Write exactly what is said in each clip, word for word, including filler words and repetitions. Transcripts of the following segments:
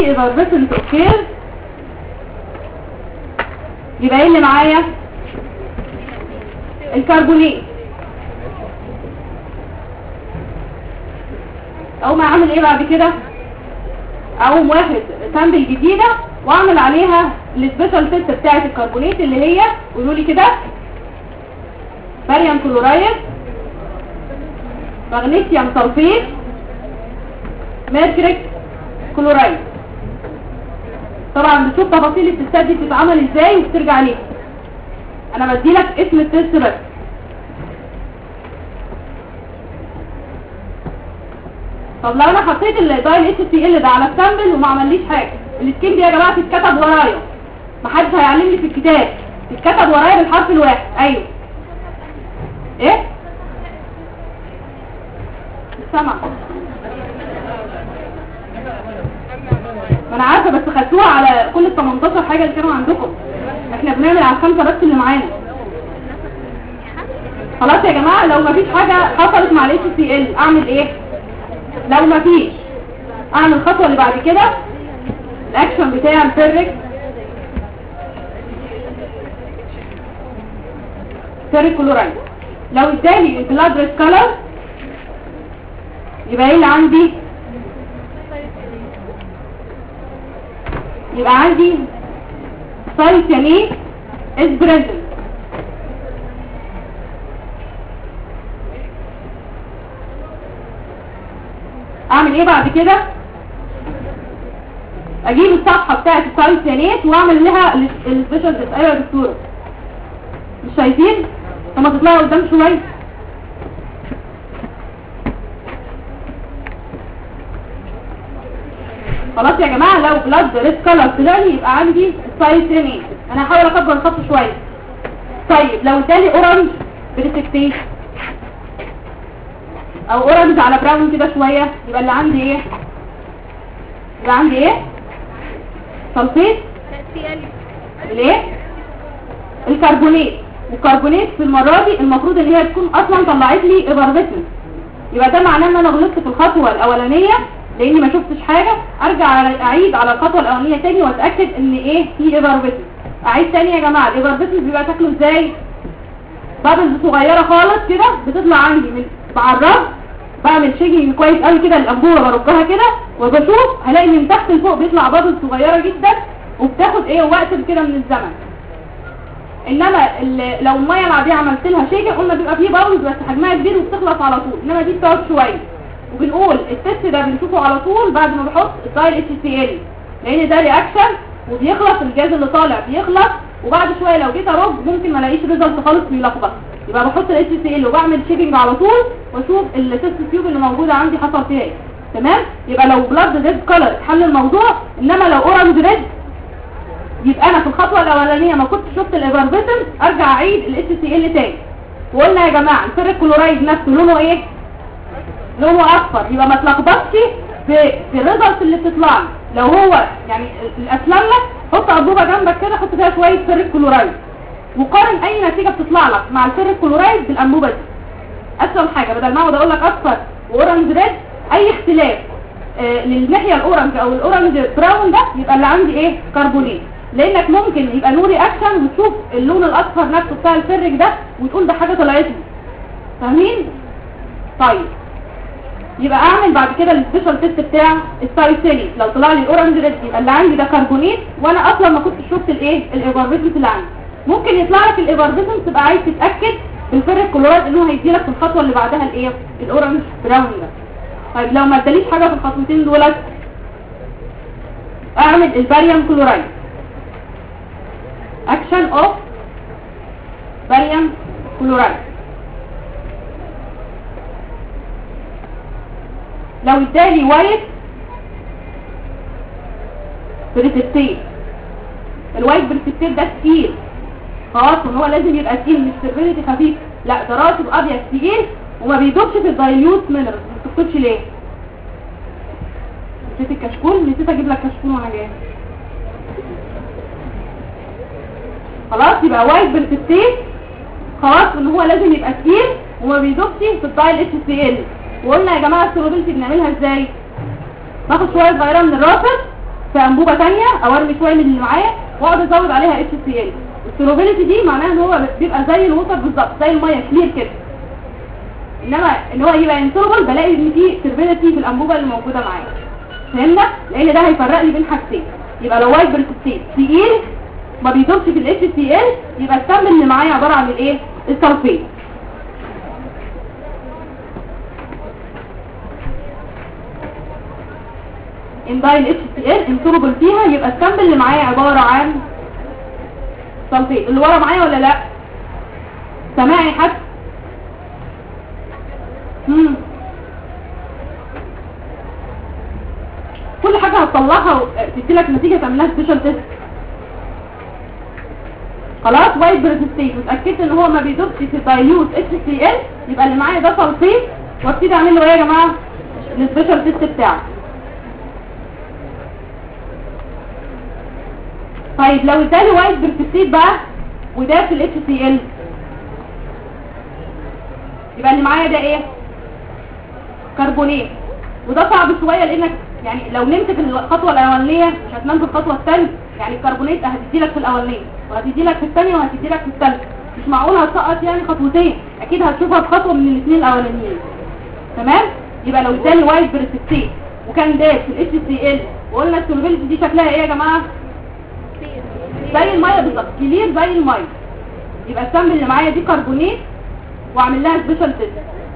effervescent occurs يبقى ايه اللي معايا؟ الكربونات. اقوم اعمل ايه بعد كده؟ اقوم واخد سامبل جديده واعمل عليها السبيشال تيست بتاعه الكربونات اللي هي قولوا لي كده باريوم كلورايد، مغنيسيوم سلفيت، ميركوريك كلورايد. طبعا بتشوف تفاصيل التستات دي بتتعمل ازاي وبترجع ليه. انا بديلك اسم التست بس. طب لو انا حطيت الدايل اتش سي ال ده على السامبل وما عمليش حاجه، السكين دي يا جماعه تتكتب ورايا، محدش هيعلمني في الكتاب، تتكتب ورايا بالحرف الواحد. ايوه ايه السمع، ما انا عارفه بس خدتوها على كل ال تمنتاشر حاجه اللي كانوا عندكم، احنا بنعمل على الخمسه بس اللي معانا. خلاص يا جماعه لو مفيش حاجه حصلت مع الاتش سي ال اعمل ايه؟ لو مفيش اعمل الخطوه اللي بعد كده الاكشن بتاع الفيريك فيريك كلورايد. لو اداني البلاد ريد كلر يبقى ايه اللي عندي؟ يبقى عندي سايتيانيت از بريزنت. اعمل ايه بعد كده؟ اجيب الصفحه بتاعه السايتيانيت واعمل لها السبيشال تيست. ايوه يا دكتوره مش شايفين؟ طب ما تطلعوا قدام شويه. خلاص يا جماعه لو بلاد ريد كلر طلع لي يبقى عندي السايتيانيت. انا هحاول اكبر الخط شويه. طيب لو ادالي اورنج بريسكتيشن او اورنج على براون كده شويه يبقى اللي عندي ايه؟ يبقى عندي ايه؟ سلفيت الايه؟ الكربونات. والكربونات في المره دي المفروض ان هي تكون اصلا طلعت لي effervescent، يبقى ده معناه ان انا غلطت في الخطوه الاولانيه لاني ما شفتش حاجه. ارجع اعيد على الخطوه الاولانيه تاني واتاكد ان ايه في effervescent. اعيد تاني يا جماعه الeffervescent بيبقى شكله ازاي؟ بابلز صغيره خالص كده بتطلع عندي من بعرف، بعمل شيجنج كويس قوي كده الانبوبه برجها كده وبشوف هلاقي من تحت لفوق بيطلع بابلز صغيره جدا وبتاخد ايه وقت كده من الزمن. انما لو الميه العاديه عملت لها شيجنج قلنا بيبقى فيه بابلز بس حجمها كبير وبتخلص على طول، انما دي بتقعد شويه. وبنقول التست ده بنشوفه على طول بعد ما بحط الدايل اتش سي ال لان ده رياكشن وبيخلص، الجاز اللي طالع بيخلص وبعد شويه لو جيت ارد ممكن ما الاقيش ريزلت خالص بيلخبط، يبقى بحط الاتش سي ال وبعمل شيكنج على طول واشوف التست تيوب اللي موجوده عندي حصل فيها ايه. تمام؟ يبقى لو بلاد ريد كلر اتحل الموضوع، انما لو اورنج ريد يبقى انا في الخطوه الاولانيه ما كنتش شفت الافرفيسنس، ارجع اعيد الاتش سي ال تاني. وقلنا يا جماعه الفيريك كلورايد نفسه لونه ايه؟ لونه اصفر، يبقى ما تلخبطش في في الريزلت اللي بتطلع لي. لو هو يعني الاسلم لك حط انبوبه جنبك كده حط فيها شويه فيريك كلورايد وقارن اي نتيجه بتطلع لك مع الفيريك كلورايد بالانبوبه دي. اسهل حاجه بدل ما اقعد اقول لك اصفر واورنج ريد، اي اختلاف آه للناحيه الاورنج او الاورنج براون ده يبقى اللي عندي ايه؟ كربونات. لانك ممكن يبقى له رياكشن وتشوف اللون الاصفر نفسه بتاع الفيريك ده وتقول ده حاجه طلعت لي. فاهمين؟ طيب يبقى اعمل بعد كده السبيشال تيست بتاع السايتيانيت. لو طلع لي الاورنج ريد يبقى اللي عندي ده كربونات وانا اصلا ما كنتش شفت الايه؟ الافرفيسنس اللي عندي. ممكن يطلع لك الافرفيسنس تبقى عايز تتاكد بالفيريك كلورايد انه هيدي لك في الخطوه اللي بعدها الايه؟ الاورنج براون ده. طيب لو ما اداليش حاجه في الخطوتين دولت اعمل الباريوم كلورايد. اكشن اوف باريوم كلورايد. لو ادالي وايت بريسبتيت، الوايت بريسبتيت ده تقيل خلاص ان هو لازم يبقى تقيل مش سيرفيليتي خفيف، لا ده راسب ابيض تقيل وما بيدوبش في الدايليوت مينرالز. ما بتفقدش ليه؟ نسيت الكشكول، نسيت اجيب لك كشكول وانا جاي. خلاص يبقى وايت بريسبتيت خلاص ان هو لازم يبقى تقيل وما بيدوبش في الدايل اتش سي ال. وقلنا يا جماعه السولوبيلتي بنعملها ازاي؟ باخد شويه صغيره من الراسب في انبوبه ثانيه او ارمي شويه من اللي معايا واقعد ازود عليها اتش سي ال. السولوبيليتي دي معناها ان هو بيبقى زي الوتر بالظبط، زي الميه كلير كده. انما ان هو يبقى انسولوبل بلاقي ان في سيرفيليتي في الانبوبه اللي موجوده معايا. فهمنا؟ لان ده هيفرق لي بين حاجتين. يبقى لو وايت بريسبتيت تقيل ما بيدوبش في الاتش سي ال يبقى السم اللي معايا عباره عن الايه؟ السلفيت. اندايل اتش سي ال انسولوبل فيها يبقى السم اللي معايا عباره عن سلفيت. اللي ورا معايا ولا لا؟ سامعني حد؟ امم كل حاجه هتطلعها وتدي لك نتيجه تعملها سبيشال تيست. خلاص وايت بريسبتيت واتاكدت ان هو ما بيدوبش في دايلوت اتش سي ال يبقى اللي معايا ده سلفيت وابتدي اعمل له ايه يا جماعه؟ السبيشال تيست بتاعه. طيب لو ادالي وايت بريسبتيت بقى وده في الاتش سي ال يبقى اللي معايا ده ايه؟ كربونات. وده صعب شويه لانك يعني لو نمت في الخطوه الاولانيه مش هتنام في الخطوه الثانيه. يعني الكربونات هتدي لك في الاولانيه وهتدي لك في الثانيه وهتدي لك في الثالثه، مش معقول هتسقط يعني خطوتين، اكيد هتشوفها في خطوه من الاثنين الاولانيين. تمام؟ يبقى لو اداني وايت بريسبتيت وكان ده في الاتش سي ال وقلنا السولوبيليتي دي شكلها ايه يا جماعه؟ زي الميه بالظبط، كلير زي الميه. يبقى السم اللي معايا دي كربونات واعمل لها سبيشال تيست.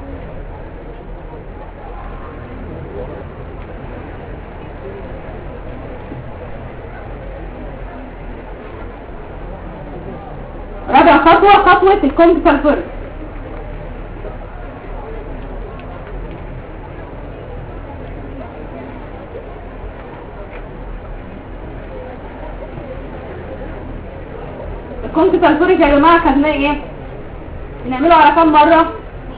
رابع خطوه خطوه الكونج سلفوريك. الكونج سلفوريك يا جماعه خدناه ايه؟ بنعمله على كام مره؟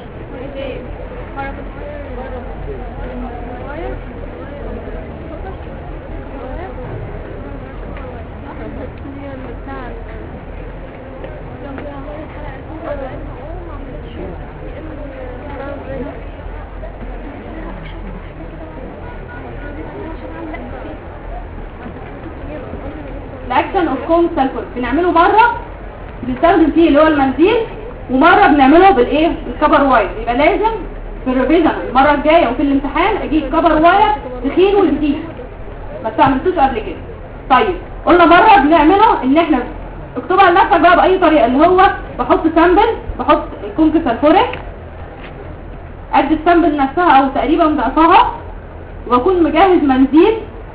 الاكشن اوف كونج سلفوريك بنعمله مره بنستخدم فيه اللي هو المنديل ومره بنعمله بالايه؟ بالكبر واير. يبقى لازم في الريفيجن المره الجايه وفي الامتحان اجيب كبر واير تخين وجديد ما استعملتوش قبل كده. طيب قلنا مره بنعمله ان احنا اكتبها لنفسك بقى باي طريقه، اللي هو بحط سامبل، بحط الكونج سلفوريك قد السامبل نفسها او تقريبا ضعفها واكون مجهز منزيل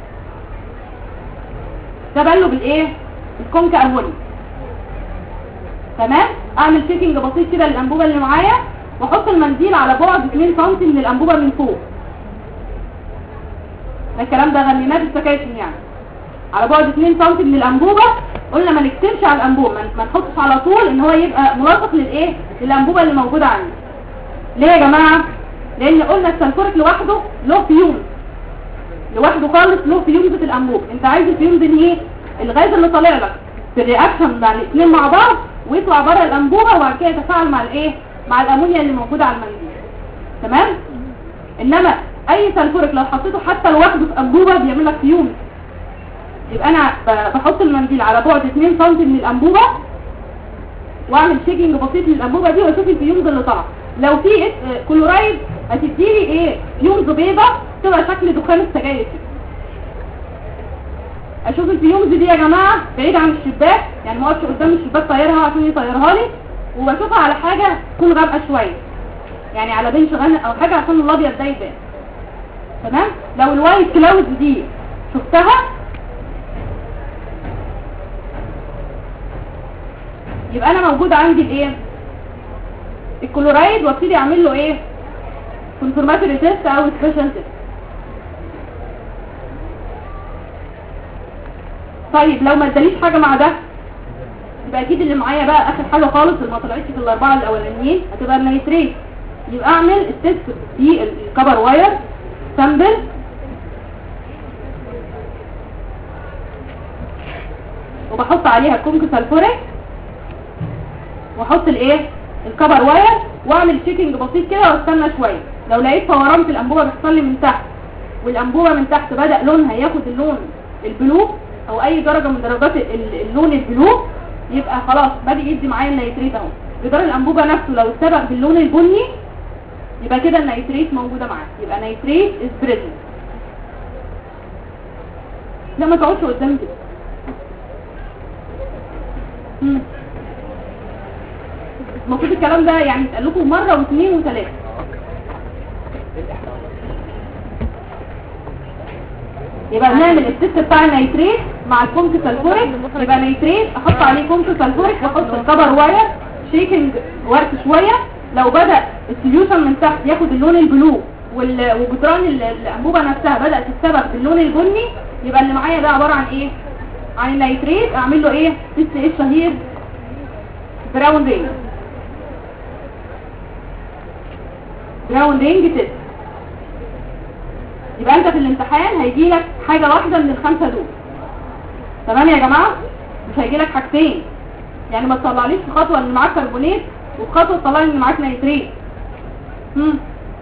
ده بله بالايه؟ الكونج اموني. تمام؟ اعمل تشيكنج بسيط كده للانبوبه اللي معايا واحط المنديل على بعد اتنين سم من الانبوبه من فوق. ده الكلام ده غنيناه في السكاشن يعني. على بعد اتنين سم من الانبوبه. قلنا ما نكتمش على الانبوبه، ما نحطش على طول ان هو يبقى ملاصق للايه؟ للانبوبه اللي موجوده عندي. ليه يا جماعه؟ لان قلنا السلفوريك لوحده له فيوم لوحده خالص، له فيومز في الانبوبه. انت عايز الفيومز ان ايه؟ الغاز اللي طالع لك في الرياكشن مع الاثنين مع بعض ويطلع بره الانبوبه وبعد كده يتفاعل مع الايه؟ مع الامونيا اللي موجوده على المنديل. تمام؟ انما اي سلفوريك لو حطيته حتى لوحده في انبوبه بيعمل لك فيوم. يبقى انا بحط المنديل على بعد اتنين سم من الانبوبه واعمل شيكنج بسيط للانبوبه دي واشوف الفيومز اللي طالعه. لو في كلورايد هتديلي ايه؟ فيومز بيضه تبقى شكل دخان السجاير كده. اشوف الفيومز دي يا جماعه بعيد عن الشباك، يعني ما اقفش قدام الشباك طايرها عشان يطيرها لي، وبشوفها على حاجه تكون غامقه شويه، يعني على بنش غامق او حاجه عشان الابيض ده يبان. تمام؟ لو الوايت كلاود دي شفتها يبقى انا موجود عندي الايه؟ الكلورايد وابتدي اعمل له ايه؟ كونفورماتوري تيست او سبيشال تيست. طيب لو ما اداليش حاجه مع ده يبقى اكيد اللي معايا بقى اخر حاجه خالص اللي ما طلعتش في الاربعه الاولانيين هتبقى النيتريت. يبقى اعمل التيست في الكبر واير سامبل وبحط عليها كونج سلفوريك واحط الايه؟ الكبر واير واعمل تشيكنج بسيط كده واستنى شويه. لو لقيت فوران في الانبوبه بيحصل لي من تحت والانبوبه من تحت بدا لونها ياخد اللون البلو او اي درجه من درجات اللون البلو يبقى خلاص بادئ يدي معايا النيتريت اهو. جدار الانبوبه نفسه لو اتسبق باللون البني يبقى كده النيتريت موجوده معاه، يبقى نيتريت از بريزنت. لا ما تقعدش قدام كده. المفروض الكلام ده يعني يتقال لكم مره واثنين وثلاثه. يبقى نعمل التست بتاع النيتريت مع الكونك سلفوريك، يبقى نيتريت احط عليه كونك سلفوريك واحط الكبر واير شيكنج ورك شويه. لو بدا السوليوشن من تحت ياخد اللون البلو وجدران الانبوبه نفسها بدات تتسبق باللون البني يبقى اللي معايا ده عباره عن ايه؟ عن النيتريت. اعمل له ايه؟ تست ايه الشهير؟ براون رينج. براون رينج تست. يبقى انت في الامتحان هيجي لك حاجه واحده من الخمسه دول. تمام يا جماعه؟ مش هيجي لك حاجتين. يعني ما تطلعليش في خطوه ان معاك كربونات وفي خطوه تطلع لي ان معاك نيتريت. امم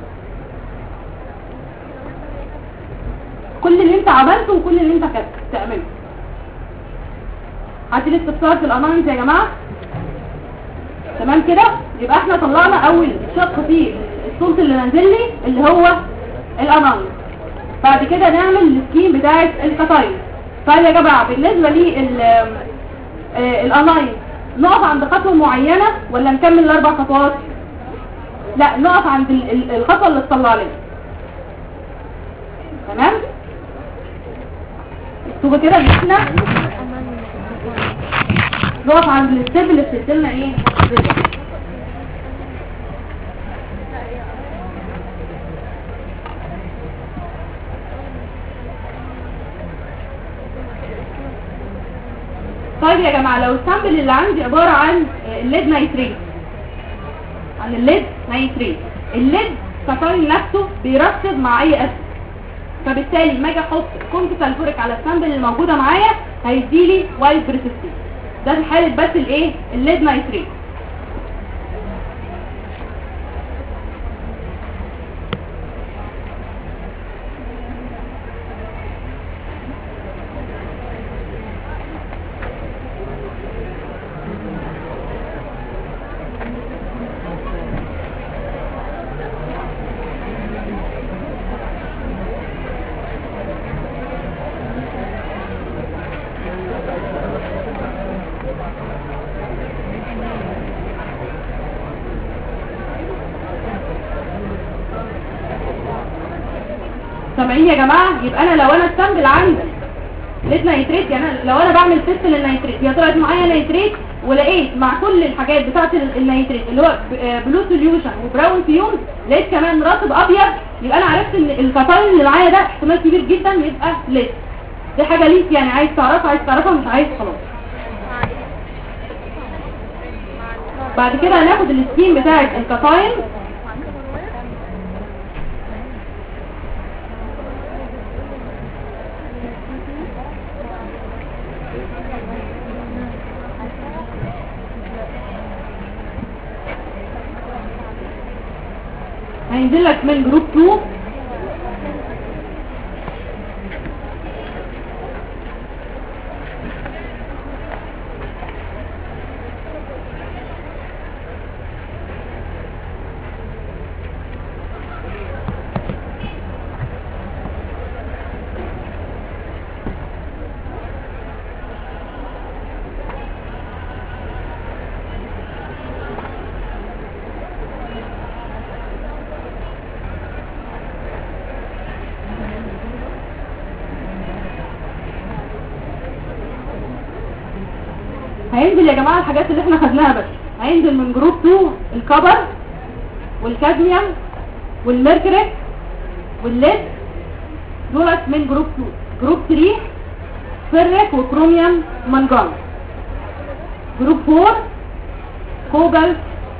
كل اللي انت عملته وكل اللي انت كنت تعمله. حد لسه استفسار في الاناليز يا جماعه؟ تمام كده؟ يبقى احنا طلعنا اول شق فيه الصوت اللي نازل لي اللي هو الاناليز. بعد كده نعمل السكيم بتاعه الكتايل. طيب يا جماعه بالنسبه لي الاناليز نقف عند خطوه معينه ولا نكمل الاربع خطوات؟ لا نقف عند الخطوه اللي تطلع لنا. تمام؟ اكتبوا كده ان احنا نقف عند الستيب اللي بتديلنا ايه؟ طيب يا جماعه لو السامبل اللي عندي عباره عن الليد نايتريت، عن الليد نايتريت، الليد كتايل نفسه بيركز مع اي اسيد، فبالتالي لما اجي احط كونك سلفوريك على السامبل الموجوده معايا هيديلي وايت بريسيستين. ده في حاله بس الايه؟ الليد نايتريت. سامعين يا جماعه؟ يبقى انا لو انا السامبل عندي لقيت نيتريت، يعني لو انا بعمل تيست للنيتريت هي طلعت معايا نيتريت ولقيت مع كل الحاجات بتاعه النيتريت اللي هو بلو سوليوشن وبراون فيوم لقيت كمان رطب ابيض، يبقى انا عرفت ان الكتايل اللي معايا ده احتمال كبير جدا يبقى ليد. دي حاجه ليك يعني، عايز تعرفها عايز تعرفها مش عايز خلاص. بعد كده هناخد السكيم بتاعه الكتايل. هينزل لك من جروب اتنين هينزل يا جماعه الحاجات اللي احنا خدناها بس. هينزل من جروب اتنين الكبر والكادميوم والميركوري والليد دولت من جروب اتنين. جروب تلاتة فيريك وكروميوم ومنجان. جروب اربعة كوبالت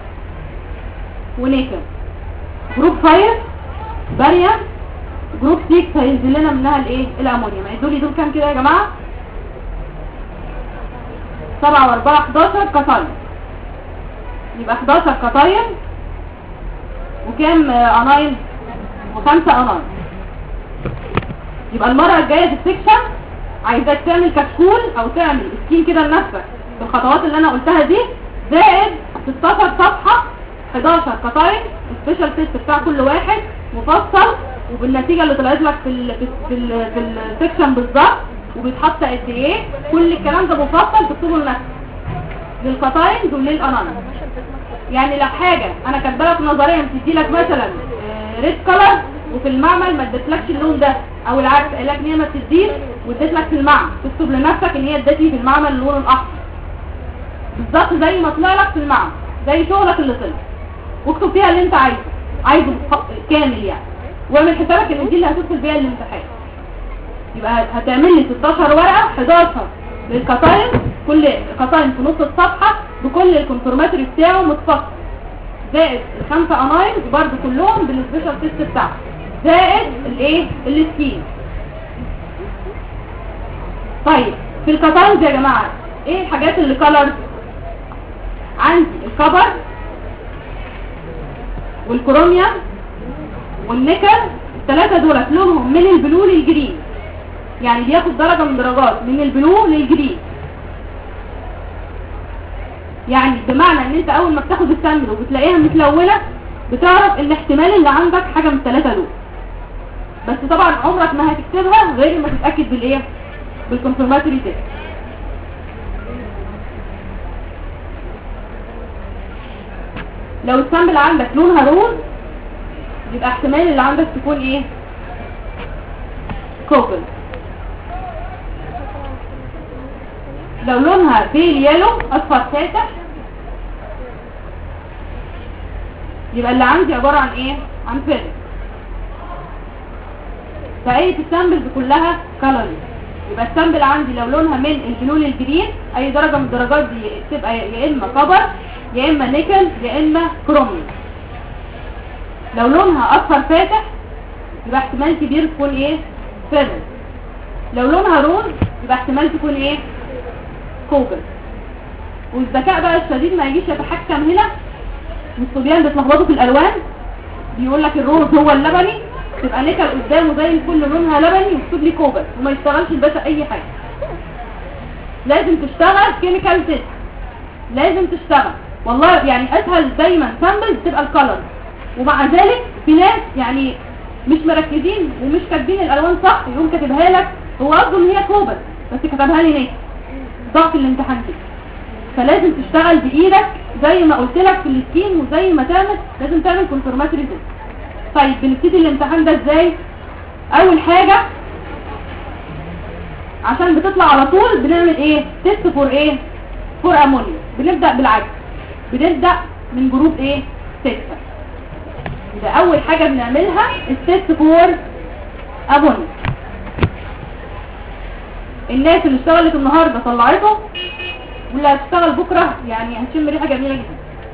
ونيكل. جروب خمسة باريوم. جروب ستة هينزل لنا منها الايه؟ الامونيوم. دول دول كام كده يا جماعه؟ سبعة واربعة حداشر كتايل. يبقى حداشر كتايل وكام انايل؟ وخمسة انايل. يبقى المرة الجاية في السكشن عايزاك تعمل كشكول او تعمل سكين كده لنفسك بالخطوات اللي انا قلتها دي، زائد ستاشر صفحه حداشر قطاين سبيشال تيست بتاع كل واحد مفصل، وبالنتيجه اللي طلعت لك في ال في ال في السكشن بالظبط، وبيتحط قد ايه، كل الكلام ده مفصل تكتبه لنفسك للقطاين دول للاناناس. يعني لو حاجه انا كاتبه لك نظريا بتدي لك مثلا ريد كلر وفي المعمل ما ادتلكش اللون ده، او العكس قال لك ان هي ما بتديش واديت لك في المعمل، تكتب لنفسك ان هي ادت لي في المعمل اللون الاحمر بالظبط زي ما طلع لك في المعمل، زي شغلك اللي طلع، واكتب فيها اللي انت عايزه عايزه كامل يعني، واعمل حسابك ان دي اللي هتدخل بيها الامتحان. يبقى هتعمل لي ستاشر ورقه، حداشر للقطاين، كل قطاين في نص الصفحه بكل الكونفورماتري بتاعه متفصل، زائد الخمسه اناينز برضه كلهم بالسبيشال تيست بتاعهم، زائد الايه السكين. طيب في القطاين يا جماعه ايه الحاجات اللي كلرز؟ عندي الكبر والكروميوم والنيكل، الثلاثه دول لونهم من البلو للجرين، يعني بياخد درجه من درجات من البلو للجرين. يعني بمعنى ان انت اول ما بتاخد السامبل وبتلاقيها متلونه بتعرف ان احتمال اللي عندك حاجه من الثلاثه دول، بس طبعا عمرك ما هتكتبها غير ما تتاكد بالايه، بالكونفورماتوري تيست. لو السامبل عندك لونها روز يبقى احتمال اللي عندك تكون ايه، كوبل. لو لونها بيل يالو اصفر فاتح يبقى اللي عندي عبارة عن ايه، عن فيلم. فايه السامبلز كلها كالوري، يبقى السامبل عندي لو لونها من البلو للجرين اي درجة من الدرجات دي تبقى يا اما كبر يا اما نيكل يا اما كروميوم. لو لونها اصفر فاتح يبقى احتمال كبير تكون ايه، فيلم. لو لونها روز يبقى احتمال تكون ايه، كوبل. والذكاء بقى الشديد ما يجيش يتحكم هنا، والصبيان بيتلخبطوا في الالوان، بيقول لك الروز هو اللبني تبقى نيكل قدامه زي الفل لونها لبني ويكتب لي كوبل، وما يشتغلش الباشا اي حاجه. لازم تشتغل كيميكال تيست، لازم تشتغل والله. يعني اسهل دايما سامبل تبقى الكالر، ومع ذلك في ناس يعني مش مركزين ومش كاتبين الالوان صح، يقوم كاتبها لك هو قصده ان هي كوبل بس كتبها لي نيكل، ضغط الامتحان كده. فلازم تشتغل بايدك زي ما قلت لك في السكين، وزي ما تعمل لازم تعمل كونفورماتوري تيست. طيب بنبتدي الامتحان ده ازاي؟ اول حاجه عشان بتطلع على طول بنعمل ايه، تيست فور ايه، فور امونيا. بنبدا بالعكس، بنبدا من جروب ايه، ستة. يبقى اول حاجه بنعملها التيست فور امونيا. الناس اللي اشتغلت النهارده طلعته، واللي هتشتغل بكره يعني هنشم ريحه جميله جدا.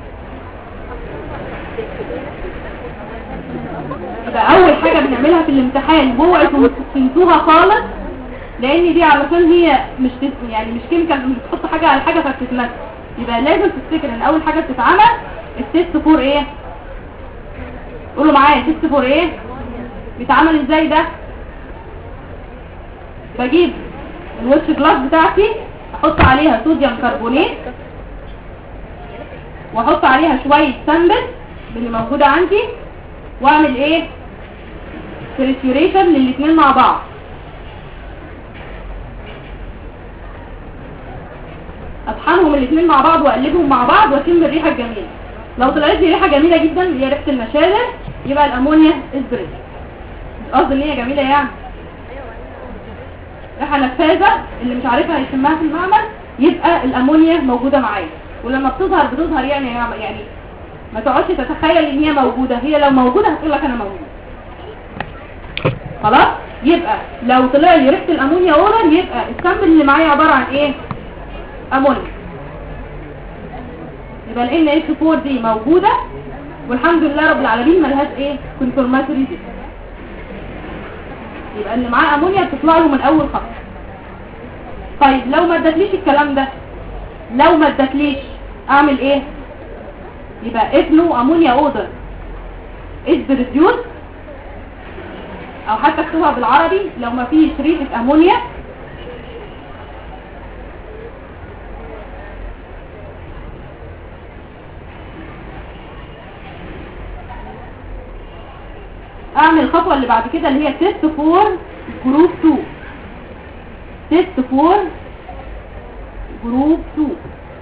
يبقى اول حاجه بنعملها في الامتحان اوعوا تنسوها خالص، لان دي علشان هي مش يعني مش كيميكال، مش بتحط حاجه على حاجه فبتتمثل. يبقى لازم تفتكر ان اول حاجه بتتعمل التيست فور ايه، قولوا معايا التيست فور ايه بيتعمل ازاي. ده بجيب الوش جلاس بتاعتي، احط عليها صوديوم كربونات، واحط عليها شويه سامبل اللي موجوده عندي، واعمل ايه، سيريتيوريشن للاثنين مع بعض. اطحنهم الاثنين مع بعض واقلبهم مع بعض واشم الريحه الجميله. لو طلعت لي ريحه جميله جدا اللي هي ريحه المشالل يبقى الامونيا اسبريت. قصدي ان هي جميله يعني ريحه نفاذه اللي مش عارفها هيشمها في المعمل يبقى الامونيا موجوده معايا. ولما بتظهر بتظهر يعني يعني ما تقعدش تتخيل ان هي موجوده، هي لو موجوده هتقول لك انا موجوده. خلاص، يبقى لو طلع لي ريحه الامونيا اورال يبقى السامبل اللي معايا عباره عن ايه، امونيا. يبقى ال إن إتش فور دي موجوده والحمد لله رب العالمين ملهاش ايه، كونفورماتوري دي. يبقى اللي معاه امونيا بتطلع له من اول خط. طيب لو ما ادتليش الكلام ده، لو ما ادتليش اعمل ايه؟ يبقى اسمه امونيا اودر از بريديوس، او حتى اكتبها بالعربي لو ما فيش ريحه امونيا اعمل الخطوه اللي بعد كده اللي هي تيست فور جروب اتنين. تيست فور جروب اتنين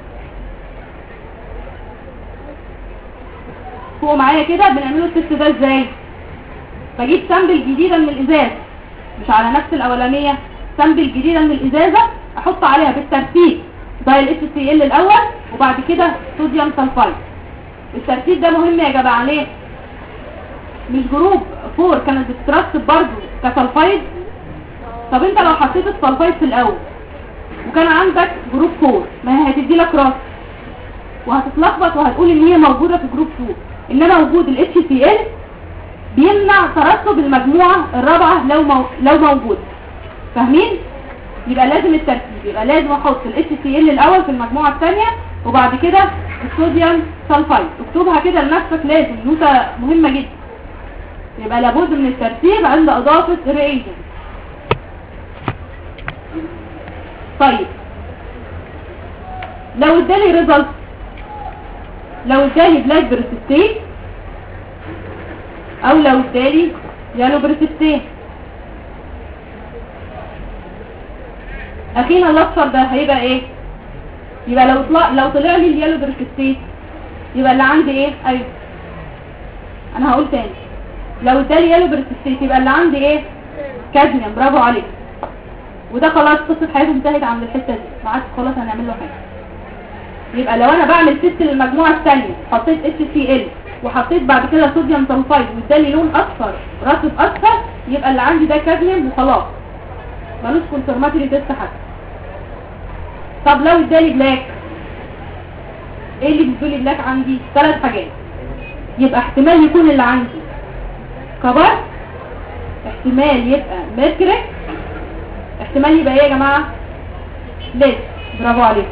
فوق معايا كده. بنعمله التيست ده ازاي؟ بجيب سامبل جديده من الازاز مش على نفس الاولانيه، سامبل جديده من الازازه احط عليها بالترتيب دايل اتش سي ال الاول وبعد كده صوديوم سلفايد. الترتيب ده مهم يا جماعه. ليه؟ مش جروب فور كانت بتترسب برضه كسلفايد؟ طب انت لو حطيت السلفايد في الاول وكان عندك جروب فور ما هي هتدي لك راس وهتتلخبط وهتقول ان هي موجوده في جروب اتنين، انما وجود ال اتش سي ال بيمنع ترسب المجموعه الرابعه لو مو... لو موجود. فاهمين؟ يبقى لازم الترتيب، يبقى لازم احط ال اتش سي ال الاول في المجموعه الثانيه وبعد كده الصوديوم سلفايد. اكتبها كده لنفسك، لازم نوتة مهمه جدا. يبقى لابد من الترتيب عند اضافه الرياجنت. طيب لو ادالي ريزلت، لو ادالي بلاك بريسبتين او لو ادالي يالو بريسبتين، اخينا الاصفر ده هيبقى ايه؟ يبقى لو طلع لو طلع لي اليالو بريسبتين يبقى اللي عندي ايه؟ ايوه انا هقول تاني، لو ادالي يالو بريسبتين يبقى اللي عندي ايه؟ كادميوم. برافو عليك. وده خلاص قصه حياته انتهت عند الحته دي، ما عادش خلاص هنعمل له حاجه. يبقى لو انا بعمل تيست للمجموعه الثانيه حطيت اتش سي ال وحطيت بعد كده صوديوم سلفايد وادالي لون اصفر راسب اصفر يبقى اللي عندي ده كادميوم وخلاص، ملوش كونفرماتوري تيست حتى. طب لو ادالي بلاك، ايه اللي بيدولي بلاك عندي؟ ثلاث حاجات. يبقى احتمال يكون اللي عندي كبر، احتمال يبقى ميركوري، احتمال يبقى ايه يا جماعه؟ ليد. برافو عليك.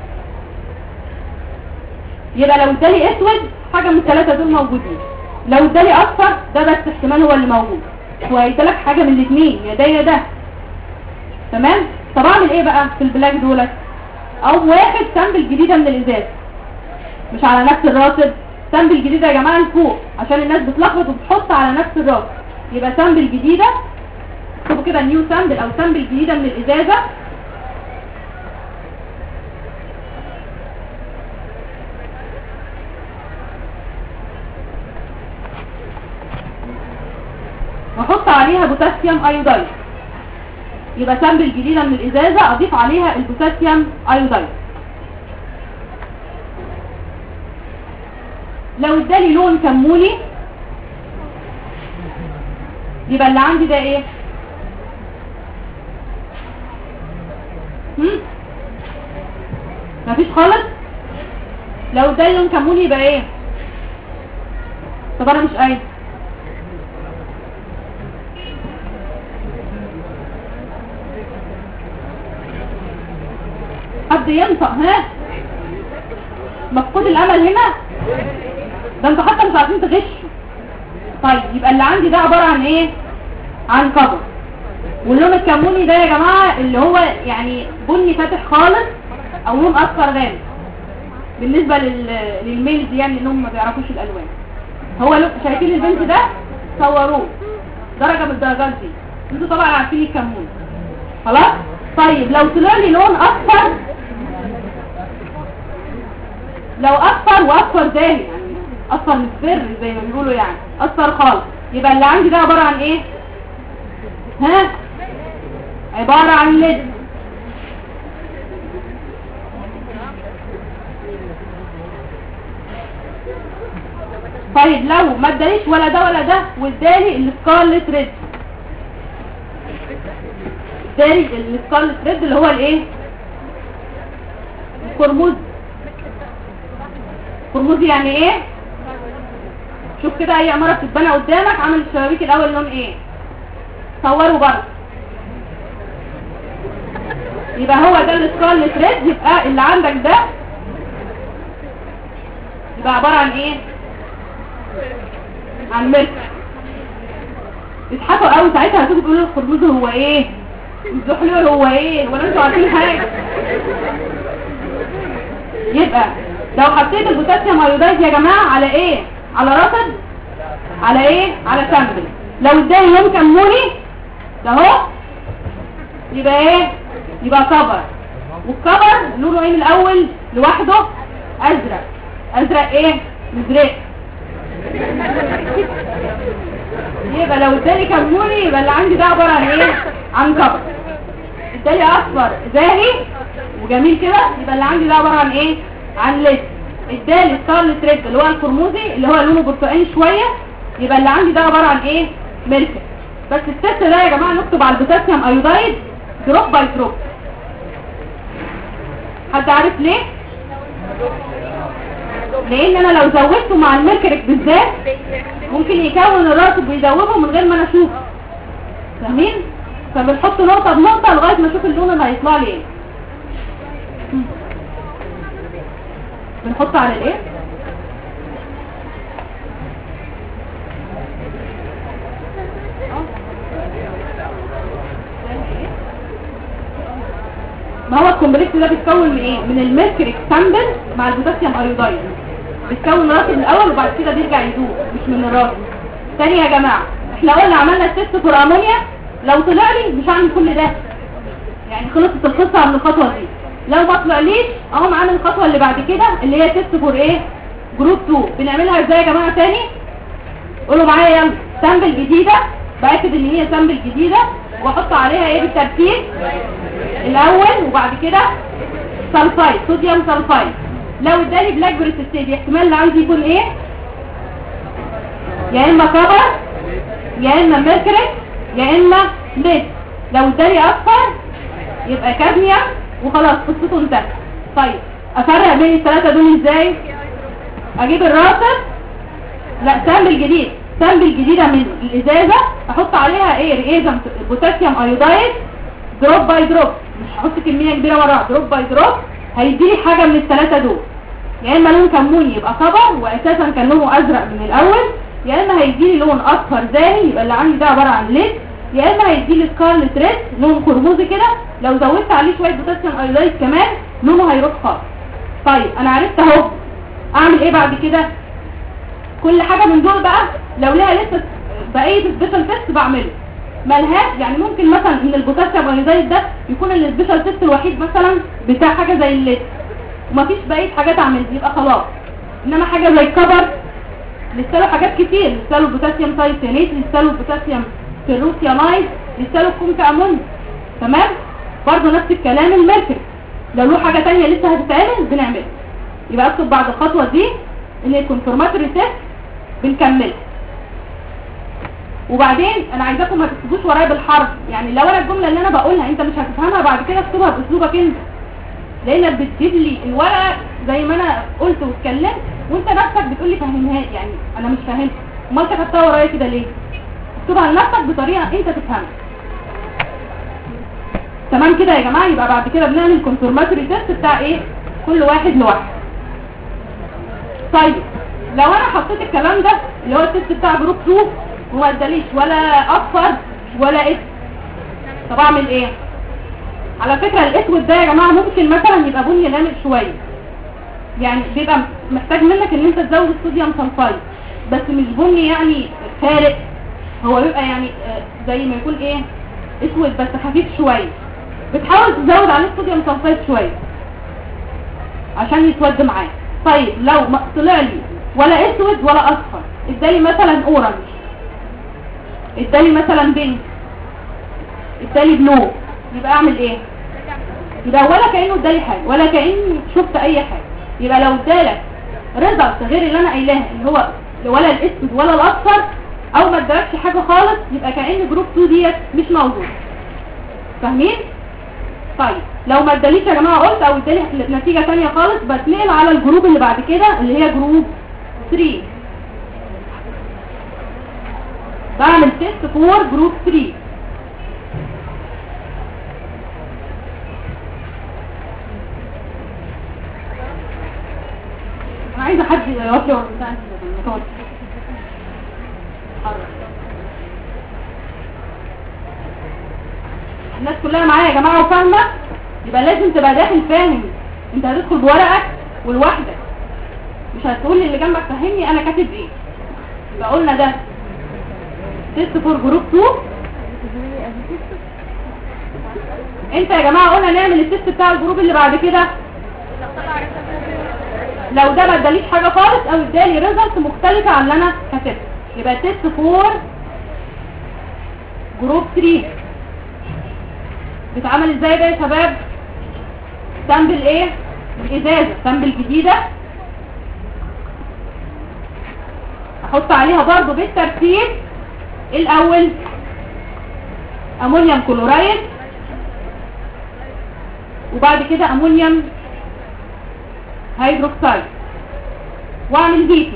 يبقى لو ادالي اسود حاجه من الثلاثه دول موجودين، لو ادالي اصفر ده بس احتمال هو اللي موجود، وهيدالك حاجه من الاثنين يا ده يا ده. تمام؟ طب اعمل ايه بقى في البلاك دولت؟ او واحد سامبل جديده من الازاز مش على نفس الراسب، سامبل جديده يا جماعه لفوق عشان الناس بتلخبط وبتحط على نفس الراسب. يبقى سامبل جديده، اكتبوا كده نيو سامبل او سامبل جديده من الازازه واحط عليها بوتاسيوم ايودايد. يبقى سامبل جديده من الازازه اضيف عليها البوتاسيوم ايودايد. لو ادالي لون كموني يبقى اللي عندي ده ايه؟ هم؟ مفيش خالص. لو ادالي لون كموني يبقى ايه؟ طب انا مش قايل. حد ينطق؟ ها؟ مفقود الامل هنا؟ ده انتوا حتى مش عارفين تغشوا. طيب يبقى اللي عندي ده عباره عن ايه؟ عن كفر. واللون الكموني ده يا جماعه اللي هو يعني بني فاتح خالص او لون اصفر غامق بالنسبه لل... للميلز، يعني انهم ما بيعرفوش الالوان. هو لون، شايفين البنت ده؟ صوروه درجه من الدرجات دي. انتوا طبعا عارفين الكموني خلاص. طيب لو طلع لي لون اصفر، لو اصفر واصفر زاهي يعني اصفر مصفر زي ما بيقولوا يعني اصفر خالص، يبقى اللي عندي ده عباره عن ايه؟ ها؟ عباره عن ليد. طيب لو ما اداليش ولا ده ولا ده وادالي السكارلت ريد، ادالي السكارلت ريد اللي هو الايه؟ القرمز. قرمزي يعني ايه؟ شوف كده اي عماره بتتبنى قدامك عامل الشبابيك الاول لون ايه؟ صوروا برضه. يبقى هو ده السكارلت ريد. يبقى اللي عندك ده يبقى عباره عن ايه؟ عن ميرك. اضحكوا قوي ساعتها هتيجوا تقولوا القرمز هو ايه؟ الزحلول هو ايه؟ ولا انتوا عارفين حاجه؟ يبقى لو حطيت البوتاسيوم ايودايد يا جماعه على ايه؟ على رصد؟ على ايه؟ على سامبل. لو اداني لون كموني ده اهو يبقى ايه؟ يبقى كبر. والكبر لونه ايه من الاول لوحده؟ ازرق. ازرق ايه؟ مزرق. يبقى لو اداني كموني يبقى اللي عندي ده عباره عن ايه؟ عن كبر. اداني اصفر زاهي وجميل كده يبقى اللي عندي ده عباره عن ايه؟ عن ليد. اداني سكارلت ريد اللي هو القرمزي اللي هو لونه برتقاني شويه يبقى اللي عندي ده عباره عن ايه؟ ميركل. بس التست ده يا جماعه نكتب على البوتاسيوم ايودايد دروب باي دروب. حد عارف ليه؟ لان انا لو زودته مع الميركوريك بالذات ممكن يكون الرطب ويدوبه من غير ما انا اشوفه. فاهمين؟ فبنحط نقطه بنقطه لغايه ما اشوف اللون اللي هيطلع لي ايه. بنحط على الايه؟ ما هو الكومبلكس ده بيتكون من ايه؟ من الميركوريك سامبل مع البوتاسيوم ايودايد. بيتكون راسب الاول وبعد كده بيرجع يدوب مش من الراسب. تاني يا جماعه احنا قلنا عملنا تيست فور امونيا لو طلع لي مش هعمل كل ده يعني خلصت القصه من الخطوه دي. لو ما طلعليش اهو معانا الخطوه اللي بعد كده اللي هي تيست فور ايه؟ جروب اتنين. بنعملها ازاي يا جماعه تاني؟ قولوا معايا يلا. سامبل جديده باكد ان هي سامبل جديده واحط عليها ايه بالترتيب الاول وبعد كده سلفايد صوديوم سلفايد. لو اداني بلاك بريسيستيدي احتمال اللي عندي يكون ايه؟ يا اما كبر يا اما ميركوريك يا اما ليد. لو اداني اصفر يبقى كادميوم وخلاص قصته انتهت. طيب افرق بين الثلاثه دول ازاي؟ اجيب الراسب لا سامبل جديد سامبل جديده من الازازه احط عليها ايه؟ ريزنت بوتاسيوم ايودايد دروب باي دروب. مش هحط كميه كبيره وراها دروب باي دروب. هيديلي حاجه من الثلاثه دول يا اما لون كموني يبقى كبر واساسا كان لونه ازرق من الاول يا اما هيديلي لون اصفر زاهي يبقى اللي عندي ده عباره عن ليد يا اما هيديلي سكارلت ريد لون قرمزي كده لو زودت عليه شويه بوتاسيوم ايودايد كمان لونه هيروح خالص. طيب انا عرفت اهو اعمل ايه بعد كده؟ كل حاجه من دول بقى لو ليها لسه بقيه سبيشال تيست بعمله ملهاش يعني ممكن مثلا ان البوتاسيوم ايودايد ده يكون السبيشال تيست الوحيد مثلا بتاع حاجه زي الليد ومفيش بقيه حاجات اعملها يبقى خلاص. انما حاجه زي الكبر لسه له حاجات كتير لسه له بوتاسيوم تايسينيت لسه له بوتاسيوم فيروسيانايد لسه له كونكا امونيا تمام. برضه نفس الكلام الميركوري لو له حاجه ثانيه لسه هتتعمل بنعملها. يبقى اكتب بعد الخطوه دي اللي هي كونفورماتوري تيست بنكملها. وبعدين انا عايزاكم ما تكتبوش ورايا بالحرف يعني لو انا الجمله اللي انا بقولها انت مش هتفهمها بعد كده اكتبها باسلوبك انت لانك بتجيب لي الورقه زي ما انا قلت واتكلمت وانت نفسك بتقول لي فهمها يعني انا مش فاهمها. امال انت كتبتها ورايا كده ليه؟ اكتبها لنفسك بطريقه انت تفهمها. تمام كده يا جماعه. يبقى بعد كده بنعمل كونفورماتوري تيست بتاع ايه؟ كل واحد لوحده. طيب لو انا حطيت الكلام ده اللي هو التيست بتاع جروب اتنين وما اداليش ولا اصفر ولا اسود طب اعمل ايه؟ على فكره الاسود ده يا جماعه ممكن مثلا يبقى بني غامق شويه يعني بيبقى محتاج منك ان انت تزود الصوديوم سلفايد بس مش بني يعني فارق هو بيبقى يعني زي ما يكون ايه اسود بس خفيف شويه بتحاول تزود عليه الصوديوم سلفايد شويه عشان يتود معاه. طيب لو ما طلع لي ولا اسود ولا اصفر ادالي مثلا اورنج ادالي مثلا بينك ادالي بلو يبقى اعمل ايه؟ يبقى ولا كانه ادالي حاجه ولا كاني شفت اي حاجه. يبقى لو ادالك ريزلت غير اللي انا قايلاها اللي هو ولا الاسود ولا الاصفر او ما ادالكش حاجه خالص يبقى كأن جروب اتنين ديت مش موجود. فاهمين؟ طيب لو ما اداليش يا جماعه قلت او ادالي نتيجه ثانيه خالص بتنقل على الجروب اللي بعد كده اللي هي جروب تلاتة. بعمل تيست فور جروب تلاتة. انا عايزه حد يوصل ورا بتاع الموتور. الناس كلها معايا يا جماعه وفاهمه يبقى لازم تبقى داخل فاهم. انت هتدخل بورقك ولوحدك مش هتقول اللي جنبك فهمني انا كاتب ايه. يبقى قلنا ده تيست فور جروب اتنين. انت يا جماعه قلنا نعمل التيست بتاع الجروب اللي بعد كده لو ده ما اداليش حاجه خالص او ادالي ريزلت مختلفه عن اللي انا كاتبها، يبقى تيست فور جروب تلاتة. بتعمل ازاي بقى يا شباب؟ سامبل ايه؟ الازازه سامبل جديده، احط عليها برضو بالترتيب الاول امونيوم كلورايد، وبعد كده امونيوم هيدروكسيد، واعمل هيتنج.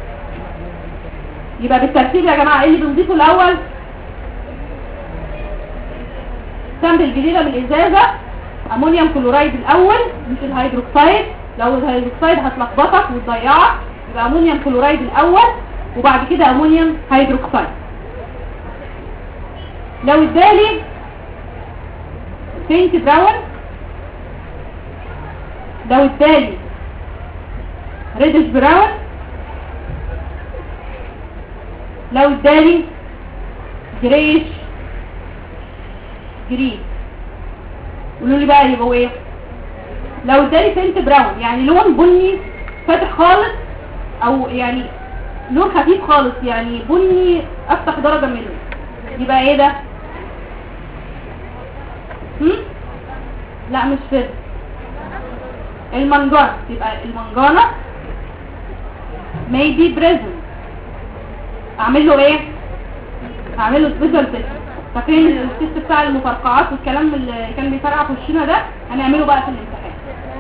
يبقى بالترتيب يا جماعه ايه اللي بنضيفه الاول؟ سامبل جديده من الازازه، امونيوم كلورايد الاول مش الهيدروكسيد، لو الهيدروكسيد هتلخبطك وتضيعك، يبقى امونيوم كلورايد الاول وبعد كده امونيوم هيدروكسيد. لو ادالي بينك براون، لو ادالي ريدش براون، لو ادالي جريش جرين، قولوا لي بقى يبقوا ايه؟ لو ادالي فينت براون يعني لون بني فاتح خالص او يعني لون خفيف خالص يعني بني افتح درجه منه، يبقى ايه ده؟ هم؟ لا مش فيد، المنجانة. يبقى المنجانة may be present. اعمل له ايه؟ اعمل له سبيشال تيست. فاكرين التيست بتاع المفرقعات والكلام اللي كان بيفرقع في وشنا ده؟ هنعمله بقى في الامتحان.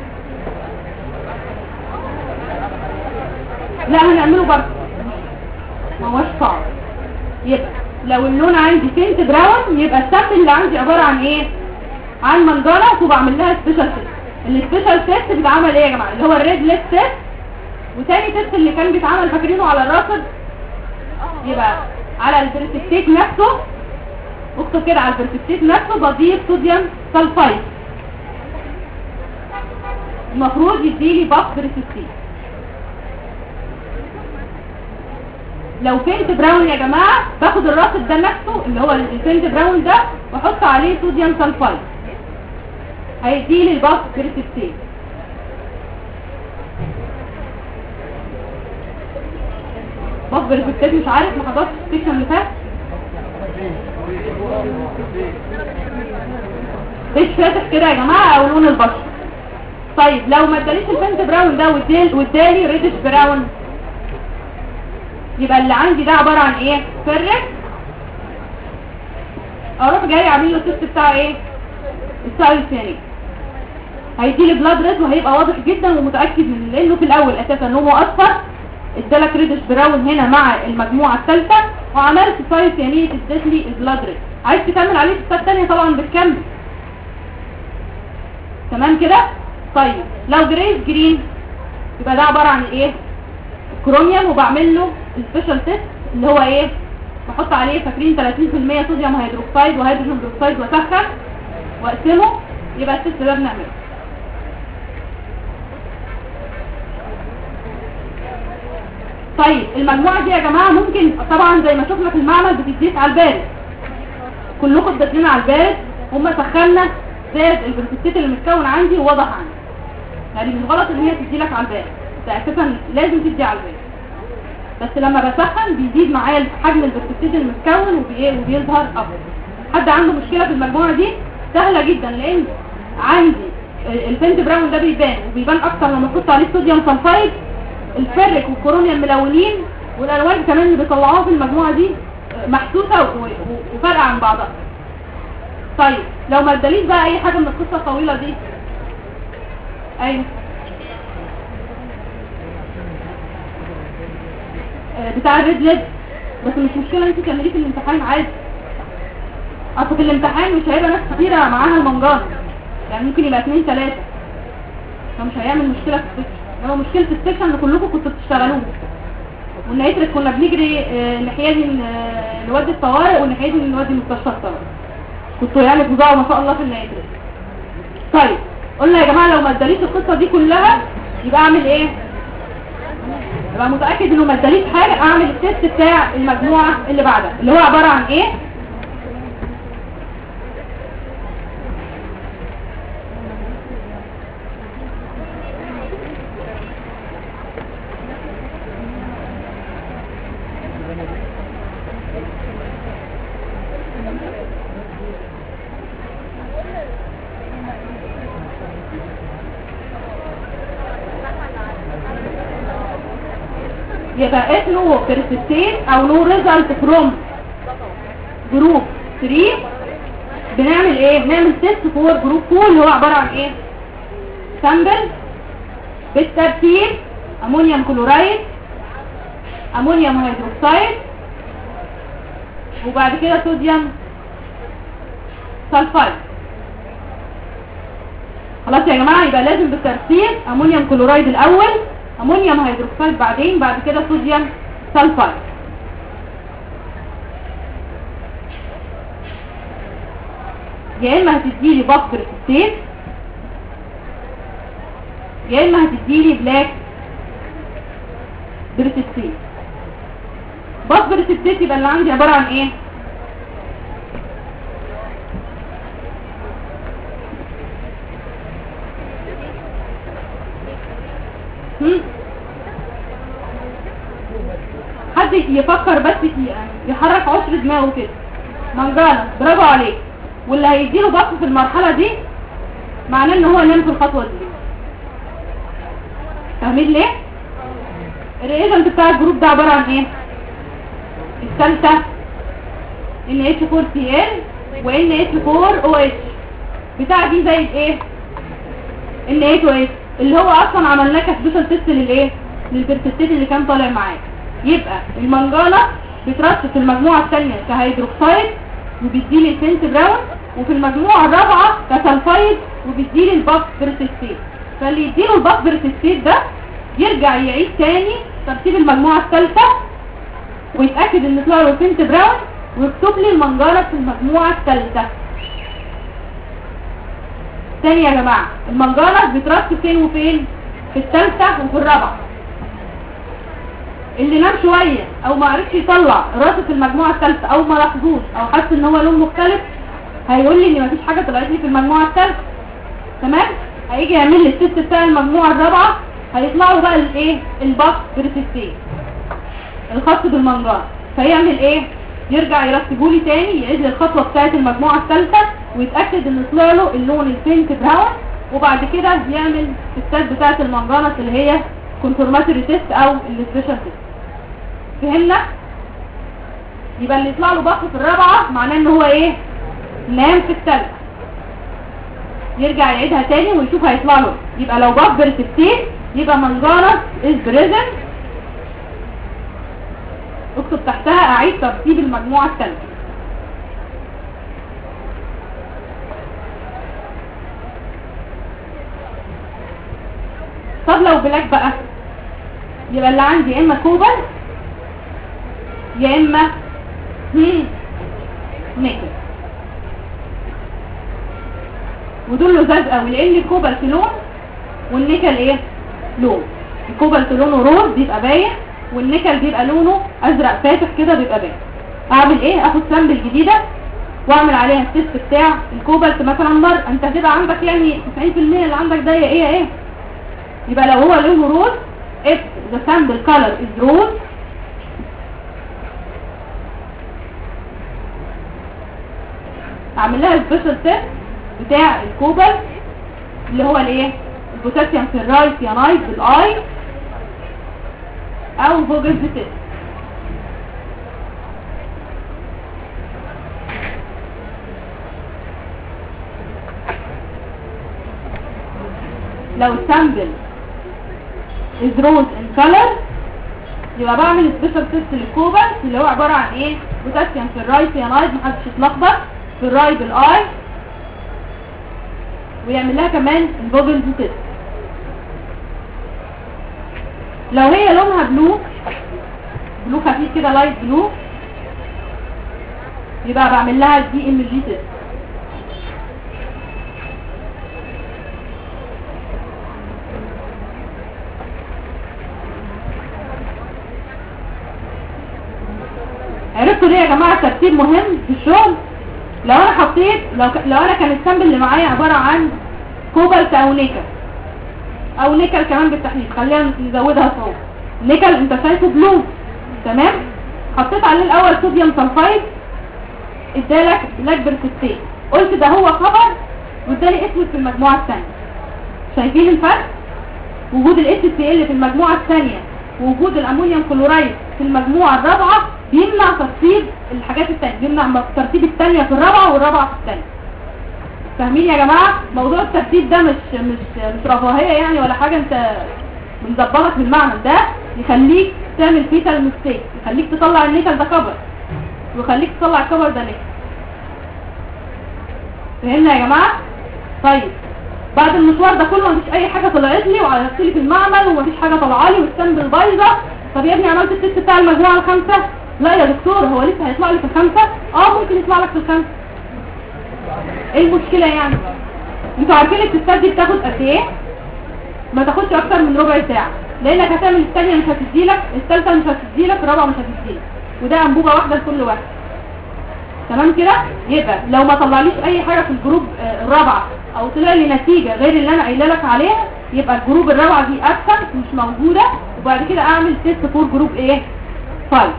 لا هنعمله برضه ما هوش صعب. يبقى لو اللون عندي تنت براون يبقى السامبل اللي عندي عباره عن ايه؟ عن منجانة، وبعمل لها سبيشال تيست. السبيشال تيست بيتعمل ايه يا جماعه؟ اللي هو الريد ليست تيست، وتاني تيست اللي كان بيتعمل فاكرينه على الراصد، يبقى على البرسبتيت نفسه. اكتب كده على البرسبتيت نفسه بضيف صوديوم سلفايد، المفروض يديلي باف برسبتيت. لو فينت براون يا جماعه باخد الراصد ده نفسه اللي هو الفينت براون ده واحط عليه صوديوم سلفايد، هيديلي الباف برسبتيت. باف برسبتيت مش عارف ما حضرتش السيكشن اللي فات؟ مش فاتح كده يا جماعه او لون البشره. طيب لو ما اداليش الفينت براون ده وادالي ريدش براون، يبقى اللي عندي ده عباره عن ايه؟ فرق. اروح جاي اعمل له التست بتاع ايه؟ السائل الثاني، هيديلي بلاد ريد وهيبقى واضح جدا ومتاكد من لانه في الاول اساسا لونه اصفر، ادالك ريدش براون هنا مع المجموعه الثالثه، وعملت سائل ثانيه ادت لي البلاد ريد. عايز تكمل عليه تستات ثانيه طبعا بتكمل. تمام كده؟ طيب لو جريس جرين يبقى ده عباره عن ايه؟ كروميوم، وبعمل له السبيشال تيست اللي هو ايه؟ بحط عليه فاكرين ثلاثين بالمية صوديوم هيدروكسيد وهيدروجين بروكسيد واسخن واقسمه، يبقى التيست ده بنعمله. طيب المجموعه دي يا جماعه ممكن طبعا زي ما شفنا في المعمل بتديك على البارد، كلكم اديتنا على البارد، هم سخنا زائد البرسبتيت اللي متكون عندي ووضح عندي، يعني مش غلط ان هي تدي لك على البارد، ده اساسا لازم تدي على البارد، بس لما بسخن بيزيد معايا حجم البرسبتيت المتكون وبايه وبيظهر افضل. حد عنده مشكله في المجموعه دي؟ سهله جدا، لان عندي الفينت براون ده بيبان وبيبان اكتر لما احط عليه صوديوم سلفايد، الفرك والكورونيا الملونين والالوان كمان اللي بيطلعوها في المجموعه دي محسوسه وفرقه عن بعضها. طيب لو ما اداليش بقى اي حاجه من القصه الطويله دي، ايوه بتاع الريد ليد، بس مش مشكله انت كمليه في الامتحان عادي. اصل في الامتحان مش هيبقى ناس كتيره معاها المنجان، يعني ممكن يبقى اثنين ثلاثه، فمش هيعمل مشكله في السكشن. انما مشكله السكشن ان كلكم كنتوا بتشتغلوه، والنهايه كنا بنجري الناحيه دي نودي الطوارئ والناحيه دي نودي مستشفى الطوارئ، كنتوا يعني فظاعوا ما شاء الله في النهايه. طيب قلنا يا جماعه لو ما اداليش القصه دي كلها يبقى اعمل ايه؟ ابقى متاكد انه ما اداليش حاجه، اعمل التست بتاع المجموعه اللي بعدها اللي هو عباره عن ايه؟ يبقى اسمه persistent او no result from جروب ثلاثة. بنعمل ايه؟ بنعمل تيست فور جروب اتنين اللي هو عباره عن ايه؟ سامبل بالترتيب امونيوم كلورايد، امونيوم هيدروكسيد، وبعد كده صوديوم سلفايد. خلاص يا جماعه، يبقى لازم بالترتيب امونيوم كلورايد الاول، امونيوم هيدروكسيد بعدين، بعد كده صوديوم سلفايد. يا اما هتديلي باف بريسيت يا اما هتديلي بلاك بريسيت. باف بريسيت يبقى اللي عندي عباره عن ايه؟ هم؟ حد يفكر بس يحرك عشر دماغه كده. منجانا، برافو عليك. واللي هيديله بص في المرحله دي معناه ان هو نام في الخطوه دي. فاهمين ليه؟ الريجنت بتاع الجروب ده عباره عن ايه؟ الثالثه ان اتش اربعة سي ال و ان اتش اربعة او اتش بتاع دي زي الايه؟ ان اتش او اتش اللي هو اصلا عمل لك سبيشال تيست للايه؟ للبرسيستيت اللي كان طالع معاك. يبقى المنجانه بترص في المجموعه الثانيه كهيدروكسيد وبيديلي السنت براون، وفي المجموعه الرابعه كسلفايد وبيديلي الباف برسيستيت. فاللي يديله الباف برسيستيت ده يرجع يعيد تاني ترتيب المجموعه الثالثه ويتاكد ان طلع له سنت براون ويكتب لي المنجانه في المجموعه الثالثه. تاني يا جماعه، المنجانه بترص فين وفين؟ في الثالثه وفي الرابعه. اللي نام شويه او ما عرفش يطلع راسه في المجموعه الثالثه او ما لاحظوش او حس ان هو لون مختلف هيقول لي ان مفيش حاجه طلعت لي في المجموعه الثالثه. تمام؟ هيجي يعمل لي التست بتاع المجموعه الرابعه، هيطلع له بقى الايه؟ الباف بريسيستيت الخاص بالمنجان. فيعمل ايه؟ يرجع يرتبه لي تاني، يعيد لي الخطوه بتاعه المجموعه الثالثه ويتاكد ان طلع له اللون البينك براون، وبعد كده يعمل التست بتاعه المنجانه اللي هي كونفورماتوري تيست او السبيشال تيست. فهمنا؟ يبقى اللي يطلع له باف في الرابعه معناه ان هو ايه؟ نام في الثالثه. يرجع يعيدها تاني ويشوف هيطلع له. يبقى لو باف بريسيستيت يبقى منجانه از بريزنت. اكتب تحتها اعيد ترتيب المجموعه الثالثه. طب لو بلاك بقى يبقى اللي عندي يا اما كوبل يا اما هم نيكل، ودول لزاز قوي لان الكوبالت لون والنيكل ايه؟ لون. الكوبالت لونه روز بيبقى باين، والنيكل بيبقى لونه ازرق فاتح كده بيبقى باين. اعمل ايه؟ اخد سامبل جديده واعمل عليها التست بتاع الكوبالت مثلا مر. انت كده عندك يعني تسعين في المية اللي عندك ده ايه ايه؟ يبقى لو هو لونه روز if the sample color is rose اعمل لها سبيشال تيست بتاع الكوبالت اللي هو الايه؟ البوتاسيوم فيرايد سيانايد بالاي او فوجلز تيست. لو السامبل is rose in color يبقى بعمل سبيشال تيست للكوبالت اللي هو عباره عن ايه؟ بوتاسيوم فيرايد سيانايد، محدش يتلخبط، فيرايد بالاي، ويعمل لها كمان الفوجلز تيست. لو هي لونها بلو بلو خفيف كده لايت بلو يبقى بعمل لها الدي ام جي تيست. بصوا ليه يا جماعه الترتيب مهم في الشغل. لو انا حطيت لو ك... لو انا كان السامبل اللي معايا عباره عن كوبالت او نيكل او نيكل كمان بالتحديد، خلينا نزودها فوق نيكل، انت شايفه بلو تمام، حطيت عليه الاول صوديوم سلفايد ادالك بلاك بريسيتيت، قلت ده هو خبر وادالي اسود في المجموعه الثانيه. شايفين الفرق؟ وجود الاس سي ال في المجموعه الثانيه ووجود الامونيوم كلورايد في المجموعه الرابعه بيمنع ترتيب الحاجات الثانيه، بيمنع ترتيب الثانيه في الرابعه والرابعه في الثانيه. فاهمين يا جماعه؟ موضوع الترتيب ده مش مش مش رفاهيه يعني ولا حاجه، انت بنظبطك بالمعنى ده يخليك تعمل فيتال ميستيك، يخليك تطلع النيكل ده كبر ويخليك تطلع الكبر ده نيكل. فهمنا يا جماعه؟ طيب بعد المشوار ده كله مفيش اي حاجه طلعت لي وعرفت لي في المعمل ومفيش حاجه طالعه لي والسامبل بايظه. طب يا ابني عملت التست بتاع المجموعه الخامسه؟ لا يا دكتور هو لسه هيطلع لي في الخامسه؟ اه ممكن يطلع لك في الخامسه. ايه المشكله يعني؟ انتوا عارفين التستات دي بتاخد قد ايه؟ ما تاخدش اكتر من ربع ساعه، لانك هتعمل الثانيه مش هتديلك، الثالثه مش هتديلك، الرابعه مش هتديلك، وده انبوبه واحده لكل واحد. تمام كده؟ يبقى لو ما طلعليش اي حاجه في الجروب الرابعه او طلع لي نتيجه غير اللي انا قايله لك عليها، يبقى الجروب الرابعه دي ابسنت مش موجوده، وبعد كده اعمل تيست فور جروب ايه؟ خمسة.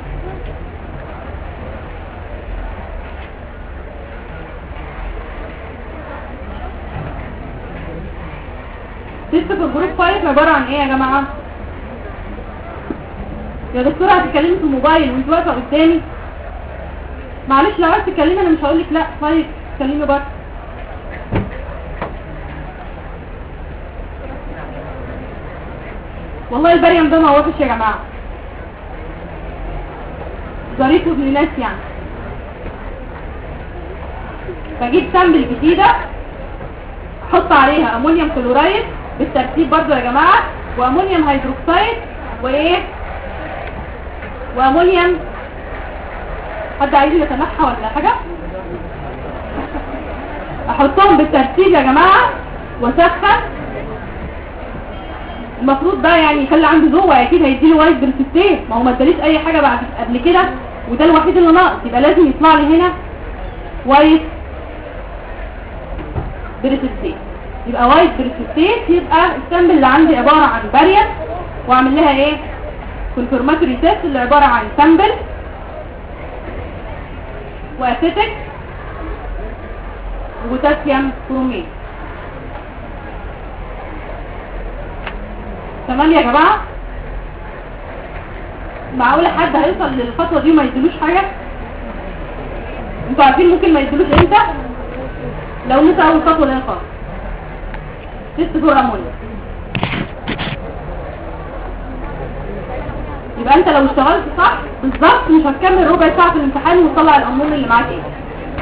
تيست في الجروب خمسة عباره عن ايه يا جماعه؟ يا دكتوره هتتكلمي في الموبايل وانت واقفه قدامي؟ معلش لو عايز تتكلمي انا مش هقول لك لا، طيب اتكلمي بره. والله البريم ده ما وحش يا جماعه، ظريف وابن ناس يعني. بجيب سامبل جديده احط عليها امونيوم كلورايد بالترتيب برضو يا جماعه، وامونيوم هيدروكسيد وايه وامونيوم، حد عايز يتنحى ولا حاجه؟ احطهم بالترتيب يا جماعه واسخن. المفروض ده يعني يخلي عنده ذوق، اكيد هيديله وايت بريسيتيت، ما هو ما اداليش اي حاجه بعد قبل كده وده الوحيد اللي ناقص، يبقى لازم يطلع لي هنا وايت بريسيتيت. يبقى وايت بريسيتيت، يبقى السامبل اللي عندي عباره عن بارير واعمل لها ايه؟ كونفيرماتوري تيست اللي عباره عن سامبل واسيتيك وبوتاسيوم كروميت. تمام يا جماعه؟ معقوله حد هيوصل للخطوه دي ما يديلوش حاجه؟ انتوا عارفين ممكن ما يديلوش امتى؟ لو نسى اول خطوه اللي هي خالص تيست فور امونيا. يبقى انت لو اشتغلت صح بالظبط مش هتكمل ربع ساعه في الامتحان وتطلع الامون اللي معاك ايه.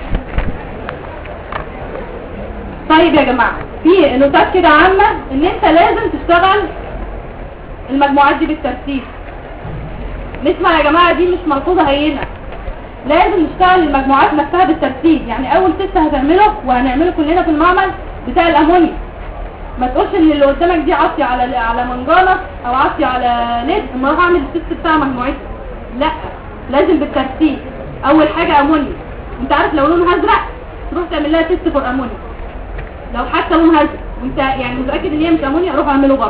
طيب يا جماعه في نوتات كده عامه ان انت لازم تشتغل المجموعات دي بالترتيب. نسمع يا جماعه دي مش ملحوظه هينه، لازم نشتغل المجموعات نفسها بالترتيب. يعني اول تيست هتعمله وهنعمله كلنا في المعمل بتاع الامونيا، ما تقولش ان اللي قدامك دي عاطيه على على منجانه او عاطيه على ليد اما اروح اعمل التيست بتاع مجموعتي. لا لازم بالترتيب. اول حاجه امونيا، انت عارف لو لونها ازرق تروح تعمل لها تيست فور امونيا، لو حتى لونها ازرق وانت يعني متاكد ان هي مش امونيا اروح اعمله برضه.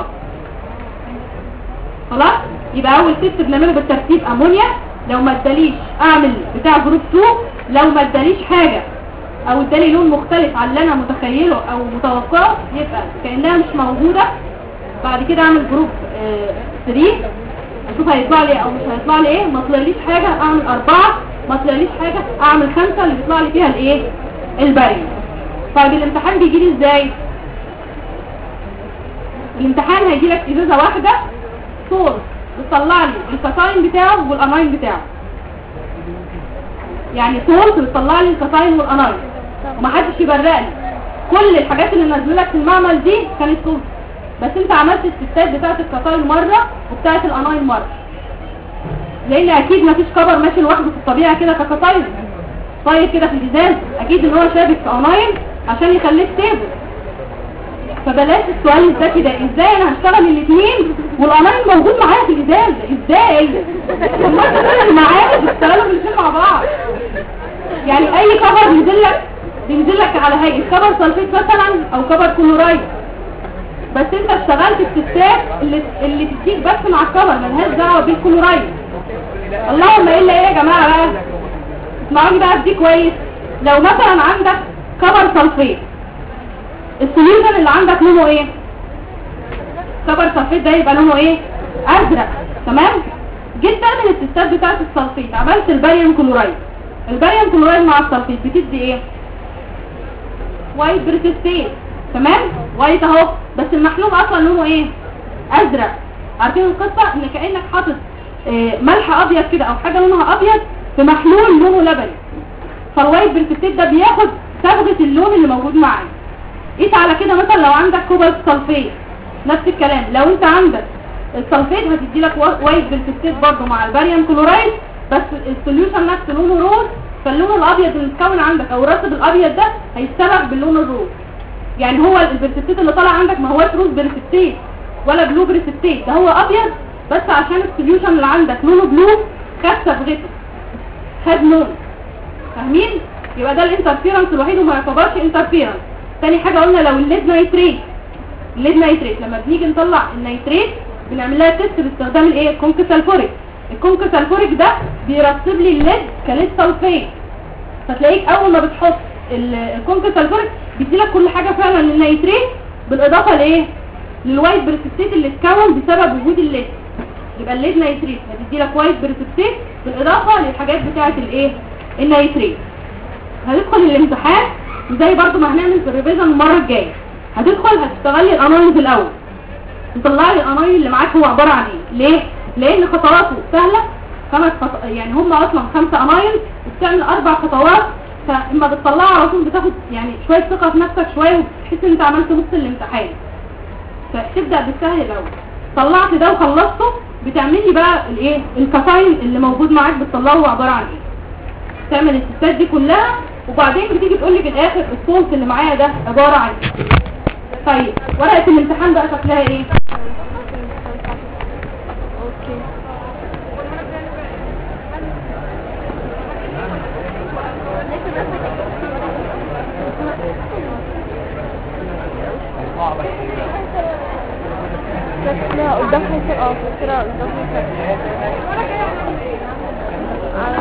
خلاص؟ يبقى اول تيست بنعمله بالترتيب امونيا، لو ما اداليش اعمل بتاع جروب اتنين، لو ما اداليش حاجه او ادالي لون مختلف عن اللي انا متخيله او متوقعه يبقى كانها مش موجوده. بعد كده اعمل جروب اه تلاتة اشوف هيطلع لي او مش هيطلع لي ايه. ما طلعليش حاجه اعمل اربعة، ما طلعليش حاجه اعمل خمسة اللي بيطلع لي فيها الايه؟ البري. طيب الامتحان بيجي لي ازاي؟ الامتحان هيجي لك ازازه واحده صور بتطلع لي الكاتاين بتاعه والاناين بتاعه، يعني صور بتطلع لي الكاتاين والاناين ومحدش يبرق لي. كل الحاجات اللي نازله لك في المعمل دي كانت صور، بس انت عملت التستات بتاعه الكاتاين مره وبتاعه الاناين مره، لان اكيد مفيش كبر ماشي لوحده في الطبيعه كده ككاتاين طيب كده في الازاز، اكيد ان هو شابك في اناين عشان يخليه ستيبل. فبلاش السؤال الذكي ده، ازاي انا هشتغل الاثنين والامين موجود معايا في الازاز؟ ازاي؟ هم اللي معايا بيشتغلوا الاثنين مع بعض. يعني اي كفر بينزل لك بينزل لك على هيئه كفر سلفيت مثلا او كفر كلورايد، بس انت اشتغلت التستات اللي اللي تديك بس مع الكفر، ملهاش دعوه بالكلورايد. اللهم الا ايه يا جماعه بقى؟ اسمعوني بقى دي كويس. لو مثلا عندك كفر سلفيت، السوليوشن اللي عندك لونه ايه؟ كفر سلفيت ده يبقى لونه ايه؟ ازرق. تمام؟ جيت تعمل التستات بتاعت السلفيت، عملت الباريوم كلورايد. الباريوم كلورايد مع السلفيت بتدي ايه؟ وايت بريسيستيت. تمام؟ وايت اهو، بس المحلول اصلا لونه ايه؟ ازرق. عارفين القصه؟ ان كانك حاطط اه ملح ابيض كده او حاجه لونها ابيض في محلول لونه لبني، فالوايت بريسيستيت ده بياخد صبغه اللون اللي موجود معاه. قيس على كده مثلا لو عندك كوبالت سلفيت نفس الكلام، لو انت عندك السلفيت هتدي لك وايت بريسيستيت برضه مع الباريوم كلورايد، بس السوليوشن نفسه لونه روز، فاللون الابيض اللي متكون عندك او الرطب الابيض ده هيستبق باللون الروز. يعني هو البريسيستيت اللي طالع عندك ما هوش روز بريسيستيت ولا بلو بريسيستيت، ده هو ابيض بس عشان السوليوشن اللي عندك لونه بلو خد صبغته، خد لون. فاهمين؟ يبقى ده الانترفيرنس الوحيد وما يعتبرش انترفيرنس. تاني حاجه قلنا لو الليد نايتريت، الليد نايتريت لما بنيجي نطلع النيتريت بنعمل لها تيست باستخدام الايه؟ الكونك سلفوريك. الكونك سلفوريك ده بيرسب لي الليد كليد سلفيت، فتلاقيك اول ما بتحط الكونك سلفوريك بيديلك كل حاجه فعلا للنيتريت بالاضافه لايه؟ للوايت بريسيستيت اللي اتكون بسبب وجود الليد. يبقى الليد نايتريت هتديلك وايت بريسيستيت بالاضافه للحاجات بتاعه الايه؟ النيتريت. هتدخل الامتحان زي برضو ما هنعمل في الريفيجن المره الجايه، هتدخل هتشتغل لي الانايز الاول، تطلع لي الانايز اللي معاك هو عباره عن ايه. ليه؟ لان خطواته سهله، خمس خط... يعني هم اصلا خمسه انايز وبتعمل اربع خطوات، فاما بتطلعها على طول بتاخد يعني شويه ثقه في نفسك شويه وتحس ان انت عملت نص الامتحان. فتبدا بالسهل الاول، طلعت ده وخلصته بتعمل لي بقى الايه؟ الكفاين اللي موجود معاك بتطلعه هو عباره عن ايه. تعمل التستات دي كلها وبعدين بتيجي تقول لي في الاخر الصوت اللي معايا ده عباره عن ايه. طيب ورقه الامتحان بقى شكلها ايه؟ اوكي لا قدام حيث اه فكرة قدام حيث على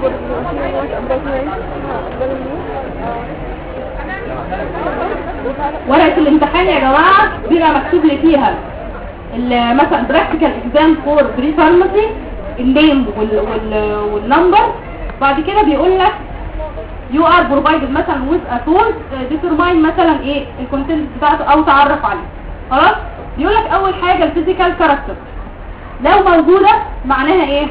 ورقة الامتحان يا جماعة بيبقى مكتوب لي فيها مثلا براكتيكال اكزام فور بري فارماسي، النيم والنمبر. بعد كده بيقول لك يو ار بروفايدد مثلا ويز ا تول ديترماين مثلا ايه الكونتنت بتاعته او تعرف عليه. خلاص؟ بيقول لك اول حاجه الفيزيكال كاركتر لو موجوده معناها ايه؟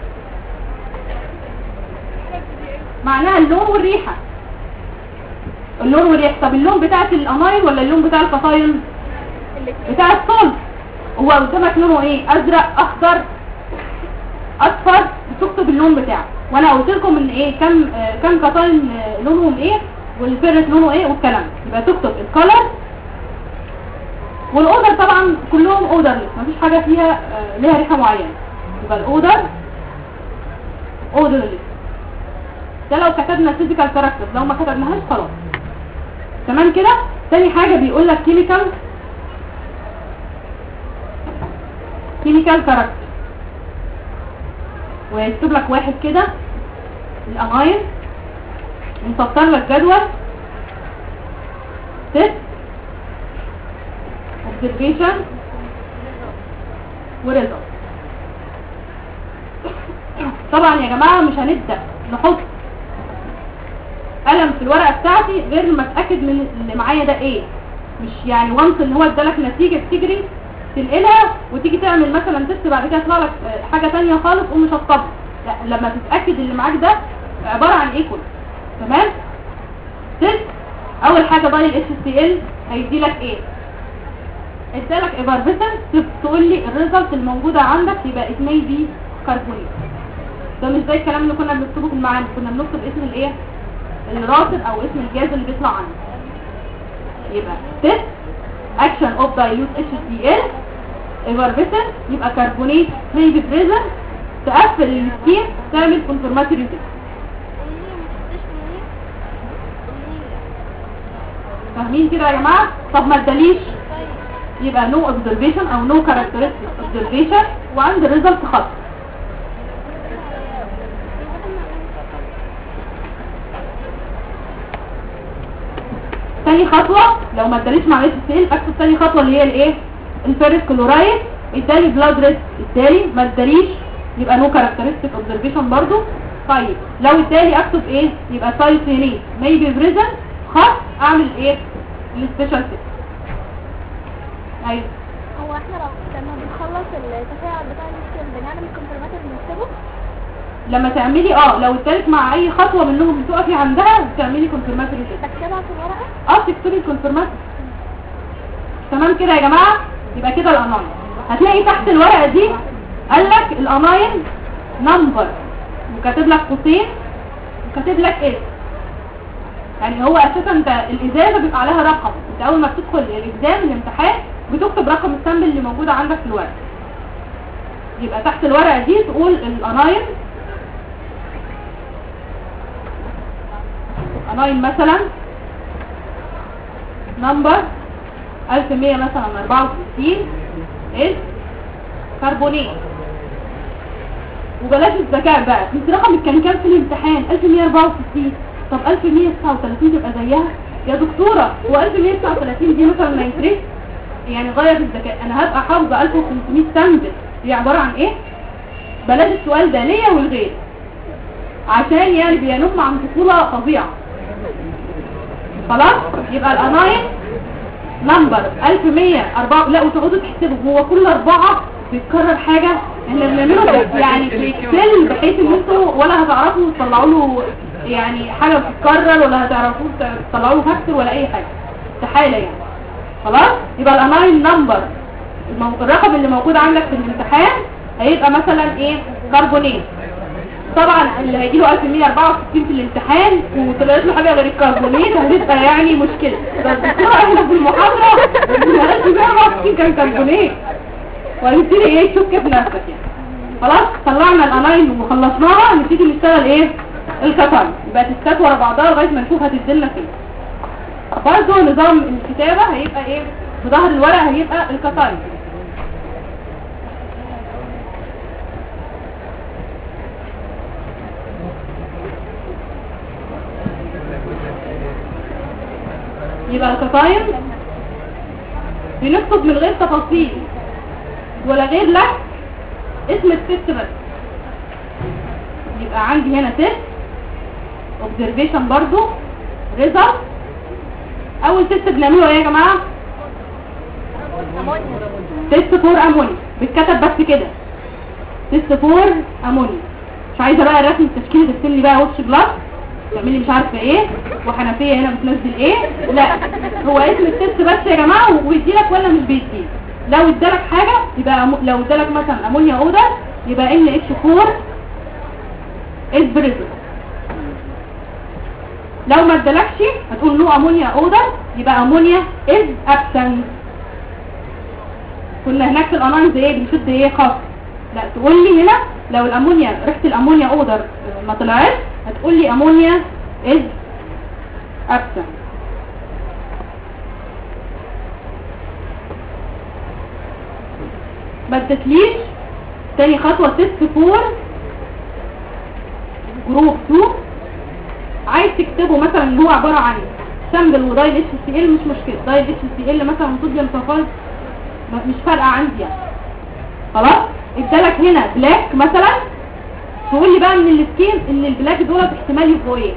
معناها اللون والريحه. اللون والريحه. طب اللون بتاعت الاماين ولا اللون بتاع الفصايل؟ بتاع الصلب. هو قدامك لونه ايه؟ ازرق، اخضر، اصفر، بتكتب اللون بتاعه. وانا قلت لكم ان ايه كم آه كم قطاين آه لونهم ايه والفيرت لونه ايه والكلام. يبقى تكتب الكلر والاودر، طبعا كلهم اودرلس مفيش حاجه فيها آه ليها ريحه معينه. يبقى الاودر اودرلس. ده لو كتبنا فيزيكال كاركتر، لو ما كتبناهاش خلاص. تمام كده. تاني حاجه بيقول لك كيميكال كيميكال كاركتر، ويكتب لك واحد كده الاماين ومسطر لك جدول تيست اوبزرفيشن وريزلت. طبعا يا جماعه مش هنبدا نحط قلم في الورقه بتاعتي غير ما اتاكد من اللي معايا ده ايه. مش يعني وانس ان هو ادالك نتيجه تجري تنقلها وتيجي تعمل مثلا تيست بعد كده يطلع لك حاجه ثانيه خالص ومش هتطبق. لا، لما تتاكد اللي معاك ده عباره عن ايه كله. تمام. تيست اول حاجه ضايل اتش سي ال هيدي لك ايه؟ ادالك ايفربيسن، تقول لي الريزلت الموجوده عندك يبقى اسمي بي كربونيت. ده مش زي الكلام اللي كنا بنكتبه في المعامل، كنا بنكتب اسم الايه الراسب او اسم الجاز اللي بيطلع عنه. يبقى تيست اكشن اوف دايلوت اتش سي ال ايفربيسن يبقى كربونيت may be present تقفل السكين تعمل كونفرماتوري تيست. فاهمين كده يا جماعه؟ طب ما اداليش يبقى نو اوبزرفيشن او نو كاركترستيك اوبزرفيشن وعند ريزلت خط. تاني خطوه لو ما اداليش مع اتش سي ال اكتب تاني خطوه اللي هي الايه؟ الفيرست كلورايد. ادالي بلاد ريسك ادالي ما اداليش يبقى نو كاركترستيك اوبزرفيشن برضو. طيب لو ادالي اكتب ايه؟ يبقى سايتينيت ميبي بريزنت خط اعمل ايه؟ السبيشال تيست. ايوه هو احنا لو لما بنخلص التفاعل بتاع السكين بنعمل الكونفرماتور بنكتبه؟ لما تعملي اه لو ادالك مع اي خطوه منهم بتقفي عندها بتعملي كونفرماتوري تيست. بكتبها في الورقه؟ اه تكتبي الكونفرماتوري. تمام كده يا جماعه؟ يبقى كده الاناين هتلاقي تحت الورقه دي قال لك الاناين نمبر وكاتب لك قوسين وكاتب لك ايه. يعني هو اساسا انت الازازه بيبقى عليها رقم. انت اول ما بتدخل الاكزام الامتحان بتكتب رقم السامبل اللي موجوده عندك في الورقه. يبقى تحت الورقه دي تقول الاناين اناين مثلا نمبر ألف ومية مثلا أربعة وستين اس كربونيت. وبلاش الذكاء بقى، انت رقمك كان كام في الامتحان؟ ألف ومية أربعة وستين. طب ألف ومية تسعة وتلاتين تبقى زيها يا دكتوره. هو ألف ومية تسعة وتلاتين دي مثلا ما يفرقش؟ يعني غير الذكاء. انا هبقى حافظه ألف وخمسمية سامبل دي عباره عن ايه؟ بلاش السؤال ده ليا والغير عشان يعني بينم عن طفوله فظيعه. خلاص يبقى الاناين نمبر ألف ومية أربعة. لا وتقعدوا تحسبوا هو كل اربعه بيتكرر حاجه. احنا بنعمله يعني في اكسل بحيث ان انتوا ولا هتعرفوا تطلعوا له يعني حاجه بتتكرر ولا هتعرفوا تطلعوا له فاكتور ولا اي حاجه استحاله يعني. خلاص يبقى الاناين نمبر الرقم اللي موجود عندك في الامتحان هيبقى مثلا ايه؟ كربونيت. طبعا اللي هيجيله ألف ومية أربعة وستين في الامتحان وطلعت له حاجه غير الكربونيت هتبقى يعني مشكله. بس احنا في المحاضره ألف ومية أربعة وستين كان كربونيت وهنبتدي ايه تشك في نفسك يعني. خلاص طلعنا الاناين وخلصناها نبتدي نشتغل ايه؟ الكتاين. يبقى تسكات ورا بعضها لغايه ما نشوف هتديلنا فين. برضه نظام الكتابه هيبقى ايه؟ في ظهر الورقه هيبقى الكتاين. يبقى الكتاين بنكتب من غير تفاصيل ولا غير لك اسم التست بس. يبقى عندي هنا تست اوبزرفيشن برضو ريزلت. اول تست بنعمله ايه يا جماعه؟ تست فور امونيا. بتكتب بس كده تست فور امونيا. مش عايزه بقى الرسم التشكيلي ترسم لي بقى وش جلاس تعملي مش عارفه ايه وحنفيه هنا بتنزل ايه. لا هو اسم التست بس يا جماعه ويديلك ولا مش بيديلك. لو ادالك حاجه يبقى أمو... لو ادالك مثلا امونيا اودر يبقى ان اتش فور از بريزنت. لو ما ادالكش هتقول نو امونيا اودر يبقى امونيا از ابسنت. كنا هناك في الاناينز ايه بنشد ايه خط. لا تقول لي هنا لو الامونيا ريحه الامونيا اودر ما طلعتش هتقول لي امونيا از ابسنت. ما ادتليش تاني خطوه تست فور جروب اتنين. عايز تكتبه مثلا ان هو عباره عن سامبل ودايل اتش سي ال مش مشكله. دايل اتش سي ال مثلا صوديوم سلفايد مش فارقه عندي يعني. خلاص ادالك هنا بلاك مثلا تقول لي بقى من السكين ان البلاك دول احتمال يبقوا ايه؟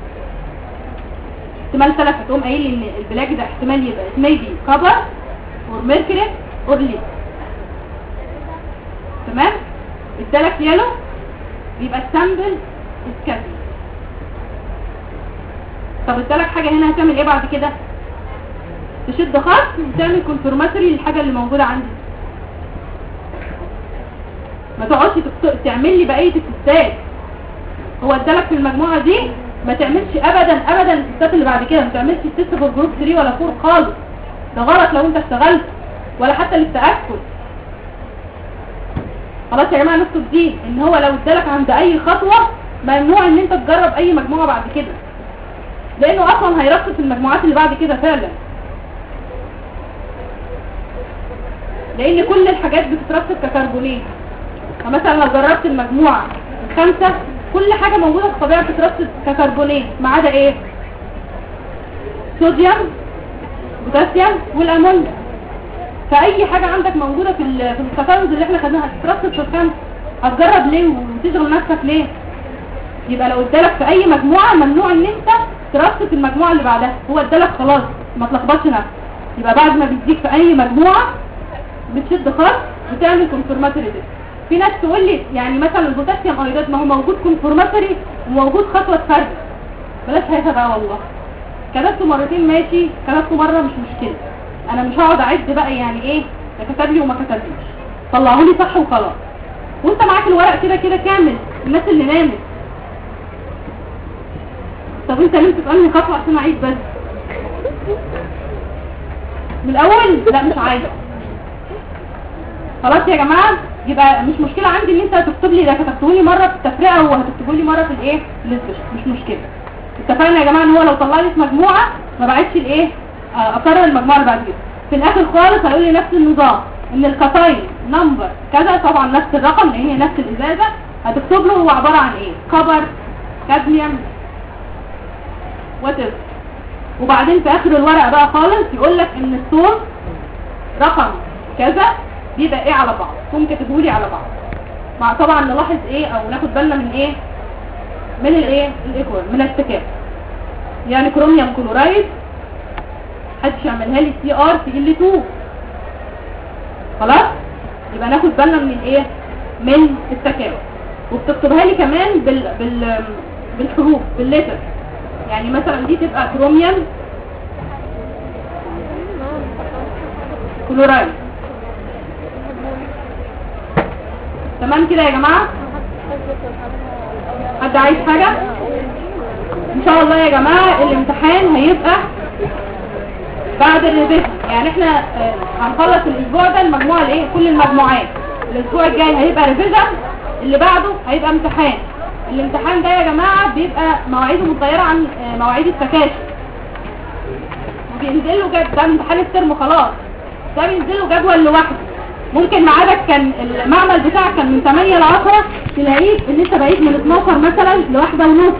احتمال ثلاثه. هتقوم قايل لي ان البلاك ده احتمال يبقى ميبي كبر اور ميركوري اور ليد. تمام؟ ادالك يالو يبقى السامبل اسكابي. طب ادالك حاجه هنا هتعمل ايه بعد كده؟ تشد خط وتعمل كونفرماتوري للحاجه اللي موجوده عندي. ما تقعدش تعمل لي بقيه التستات. هو ادالك في المجموعه دي ما تعملش ابدا ابدا التستات اللي بعد كده. ما تعملش التست فور جروب تلاتة ولا أربعة خالص. ده غلط لو انت اشتغلت ولا حتى للتاكد. خلاص يا جماعه نكتب دي ان هو لو ادالك عند اي خطوه ممنوع ان انت تجرب اي مجموعه بعد كده، لانه اصلا هيرصد المجموعات اللي بعد كده فعلا، لان كل الحاجات بتترصد ككربونات. فمثلا لو جربت المجموعه الخامسه كل حاجه موجوده في الطبيعه بتترصد ككربونات ما عدا ايه؟ صوديوم، بوتاسيوم، والامونيا. فاي حاجه عندك موجوده في في الكتالوج اللي احنا خدناها هتترصد في الخامسه، هتجرب ليه وتشغل نفسك ليه؟ يبقى لو ادالك في اي مجموعه ممنوع ان انت ترصد في المجموعه اللي بعدها، هو ادالك خلاص ما تلخبطش نفسك. يبقى بعد ما بيديك في اي مجموعه بتشد خط وتعمل كونفورماتوري تيست. في ناس تقول لي يعني مثلا البوتاسيوم ايودات ما هو موجود كونفورماتوري وموجود خطوه فرد، بلاش هيها بقى والله. كتبته مرتين ماشي، كتبته مره مش مشكله، انا مش هقعد اعد بقى يعني ايه ده كتب لي وما كتبليش، طلعوا لي صح وخلاص. وانت معاك الورق كده كده كامل. الناس اللي نامت طب انت ليه بتسالني خطوه عشان اعيد بس من الاول؟ لا مش عايزه. خلاص يا جماعه يبقى مش مشكله عندي ان انت هتكتب لي ده كتبته لي مره في التفرقه وهتكتبه لي مره في الايه الاسبشن، مش مشكله. اتفقنا يا جماعه ان هو لو طلع لي في مجموعه ما بعدش الايه اكرر المجموعه اللي بعد كده. في الاخر خالص هيقول لي نفس النظام ان الكاتاين نمبر كذا، طبعا نفس الرقم لان هي نفس الازازه، هتكتب له هو عباره عن ايه، كبر، كادميوم، واتر. وبعدين في اخر الورقه بقى خالص يقول لك ان الصوت رقم كذا بيبقى ايه على بعض، ثم كاتبه لي على بعض. مع طبعا نلاحظ ايه او ناخد بالنا من ايه، من الايه الايكوال، من التكافؤ. يعني كروميوم كلورايد محدش يعملها لي سي ار سي ال اتنين. خلاص يبقى ناخد بالنا من الايه، من التكافؤ. وبتكتبها لي كمان بال بال بالحروف بالليتر. يعني مثلا دي تبقى كروميوم كلورايد. تمام كده يا جماعه؟ حد عايز حاجه؟ ان شاء الله يا جماعه الامتحان هيبقى بعد الريفيجن. يعني احنا اه هنخلص الاسبوع ده المجموعه الايه كل المجموعات، الاسبوع الجاي هيبقى ريفيجن، اللي بعده هيبقى امتحان. الامتحان ده يا جماعه بيبقى مواعيده متغيره عن اه مواعيد السكاشن، وبينزل له جد ده امتحان الترم خلاص، ده بينزل له جدول لوحده. ممكن ميعادك كان المعمل بتاعك كان من ثمانية ل عشرة، تلاقيك ان انت بقيت من اتناشر مثلا لواحدة ونص،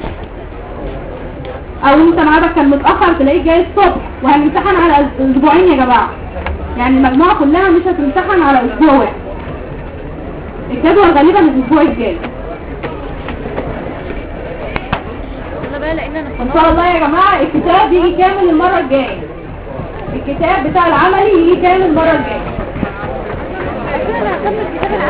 او انت ميعادك كان متاخر تلاقيك جاي الصبح. وهنمتحن على اسبوعين يا جماعه، يعني المجموعه كلها مش هتمتحن على اسبوع واحد. الجدول غالبا الاسبوع الجاي ان شاء الله يا جماعه. الكتاب يجي كامل المره الجايه، الكتاب بتاع العملي يجي كامل المره الجايه.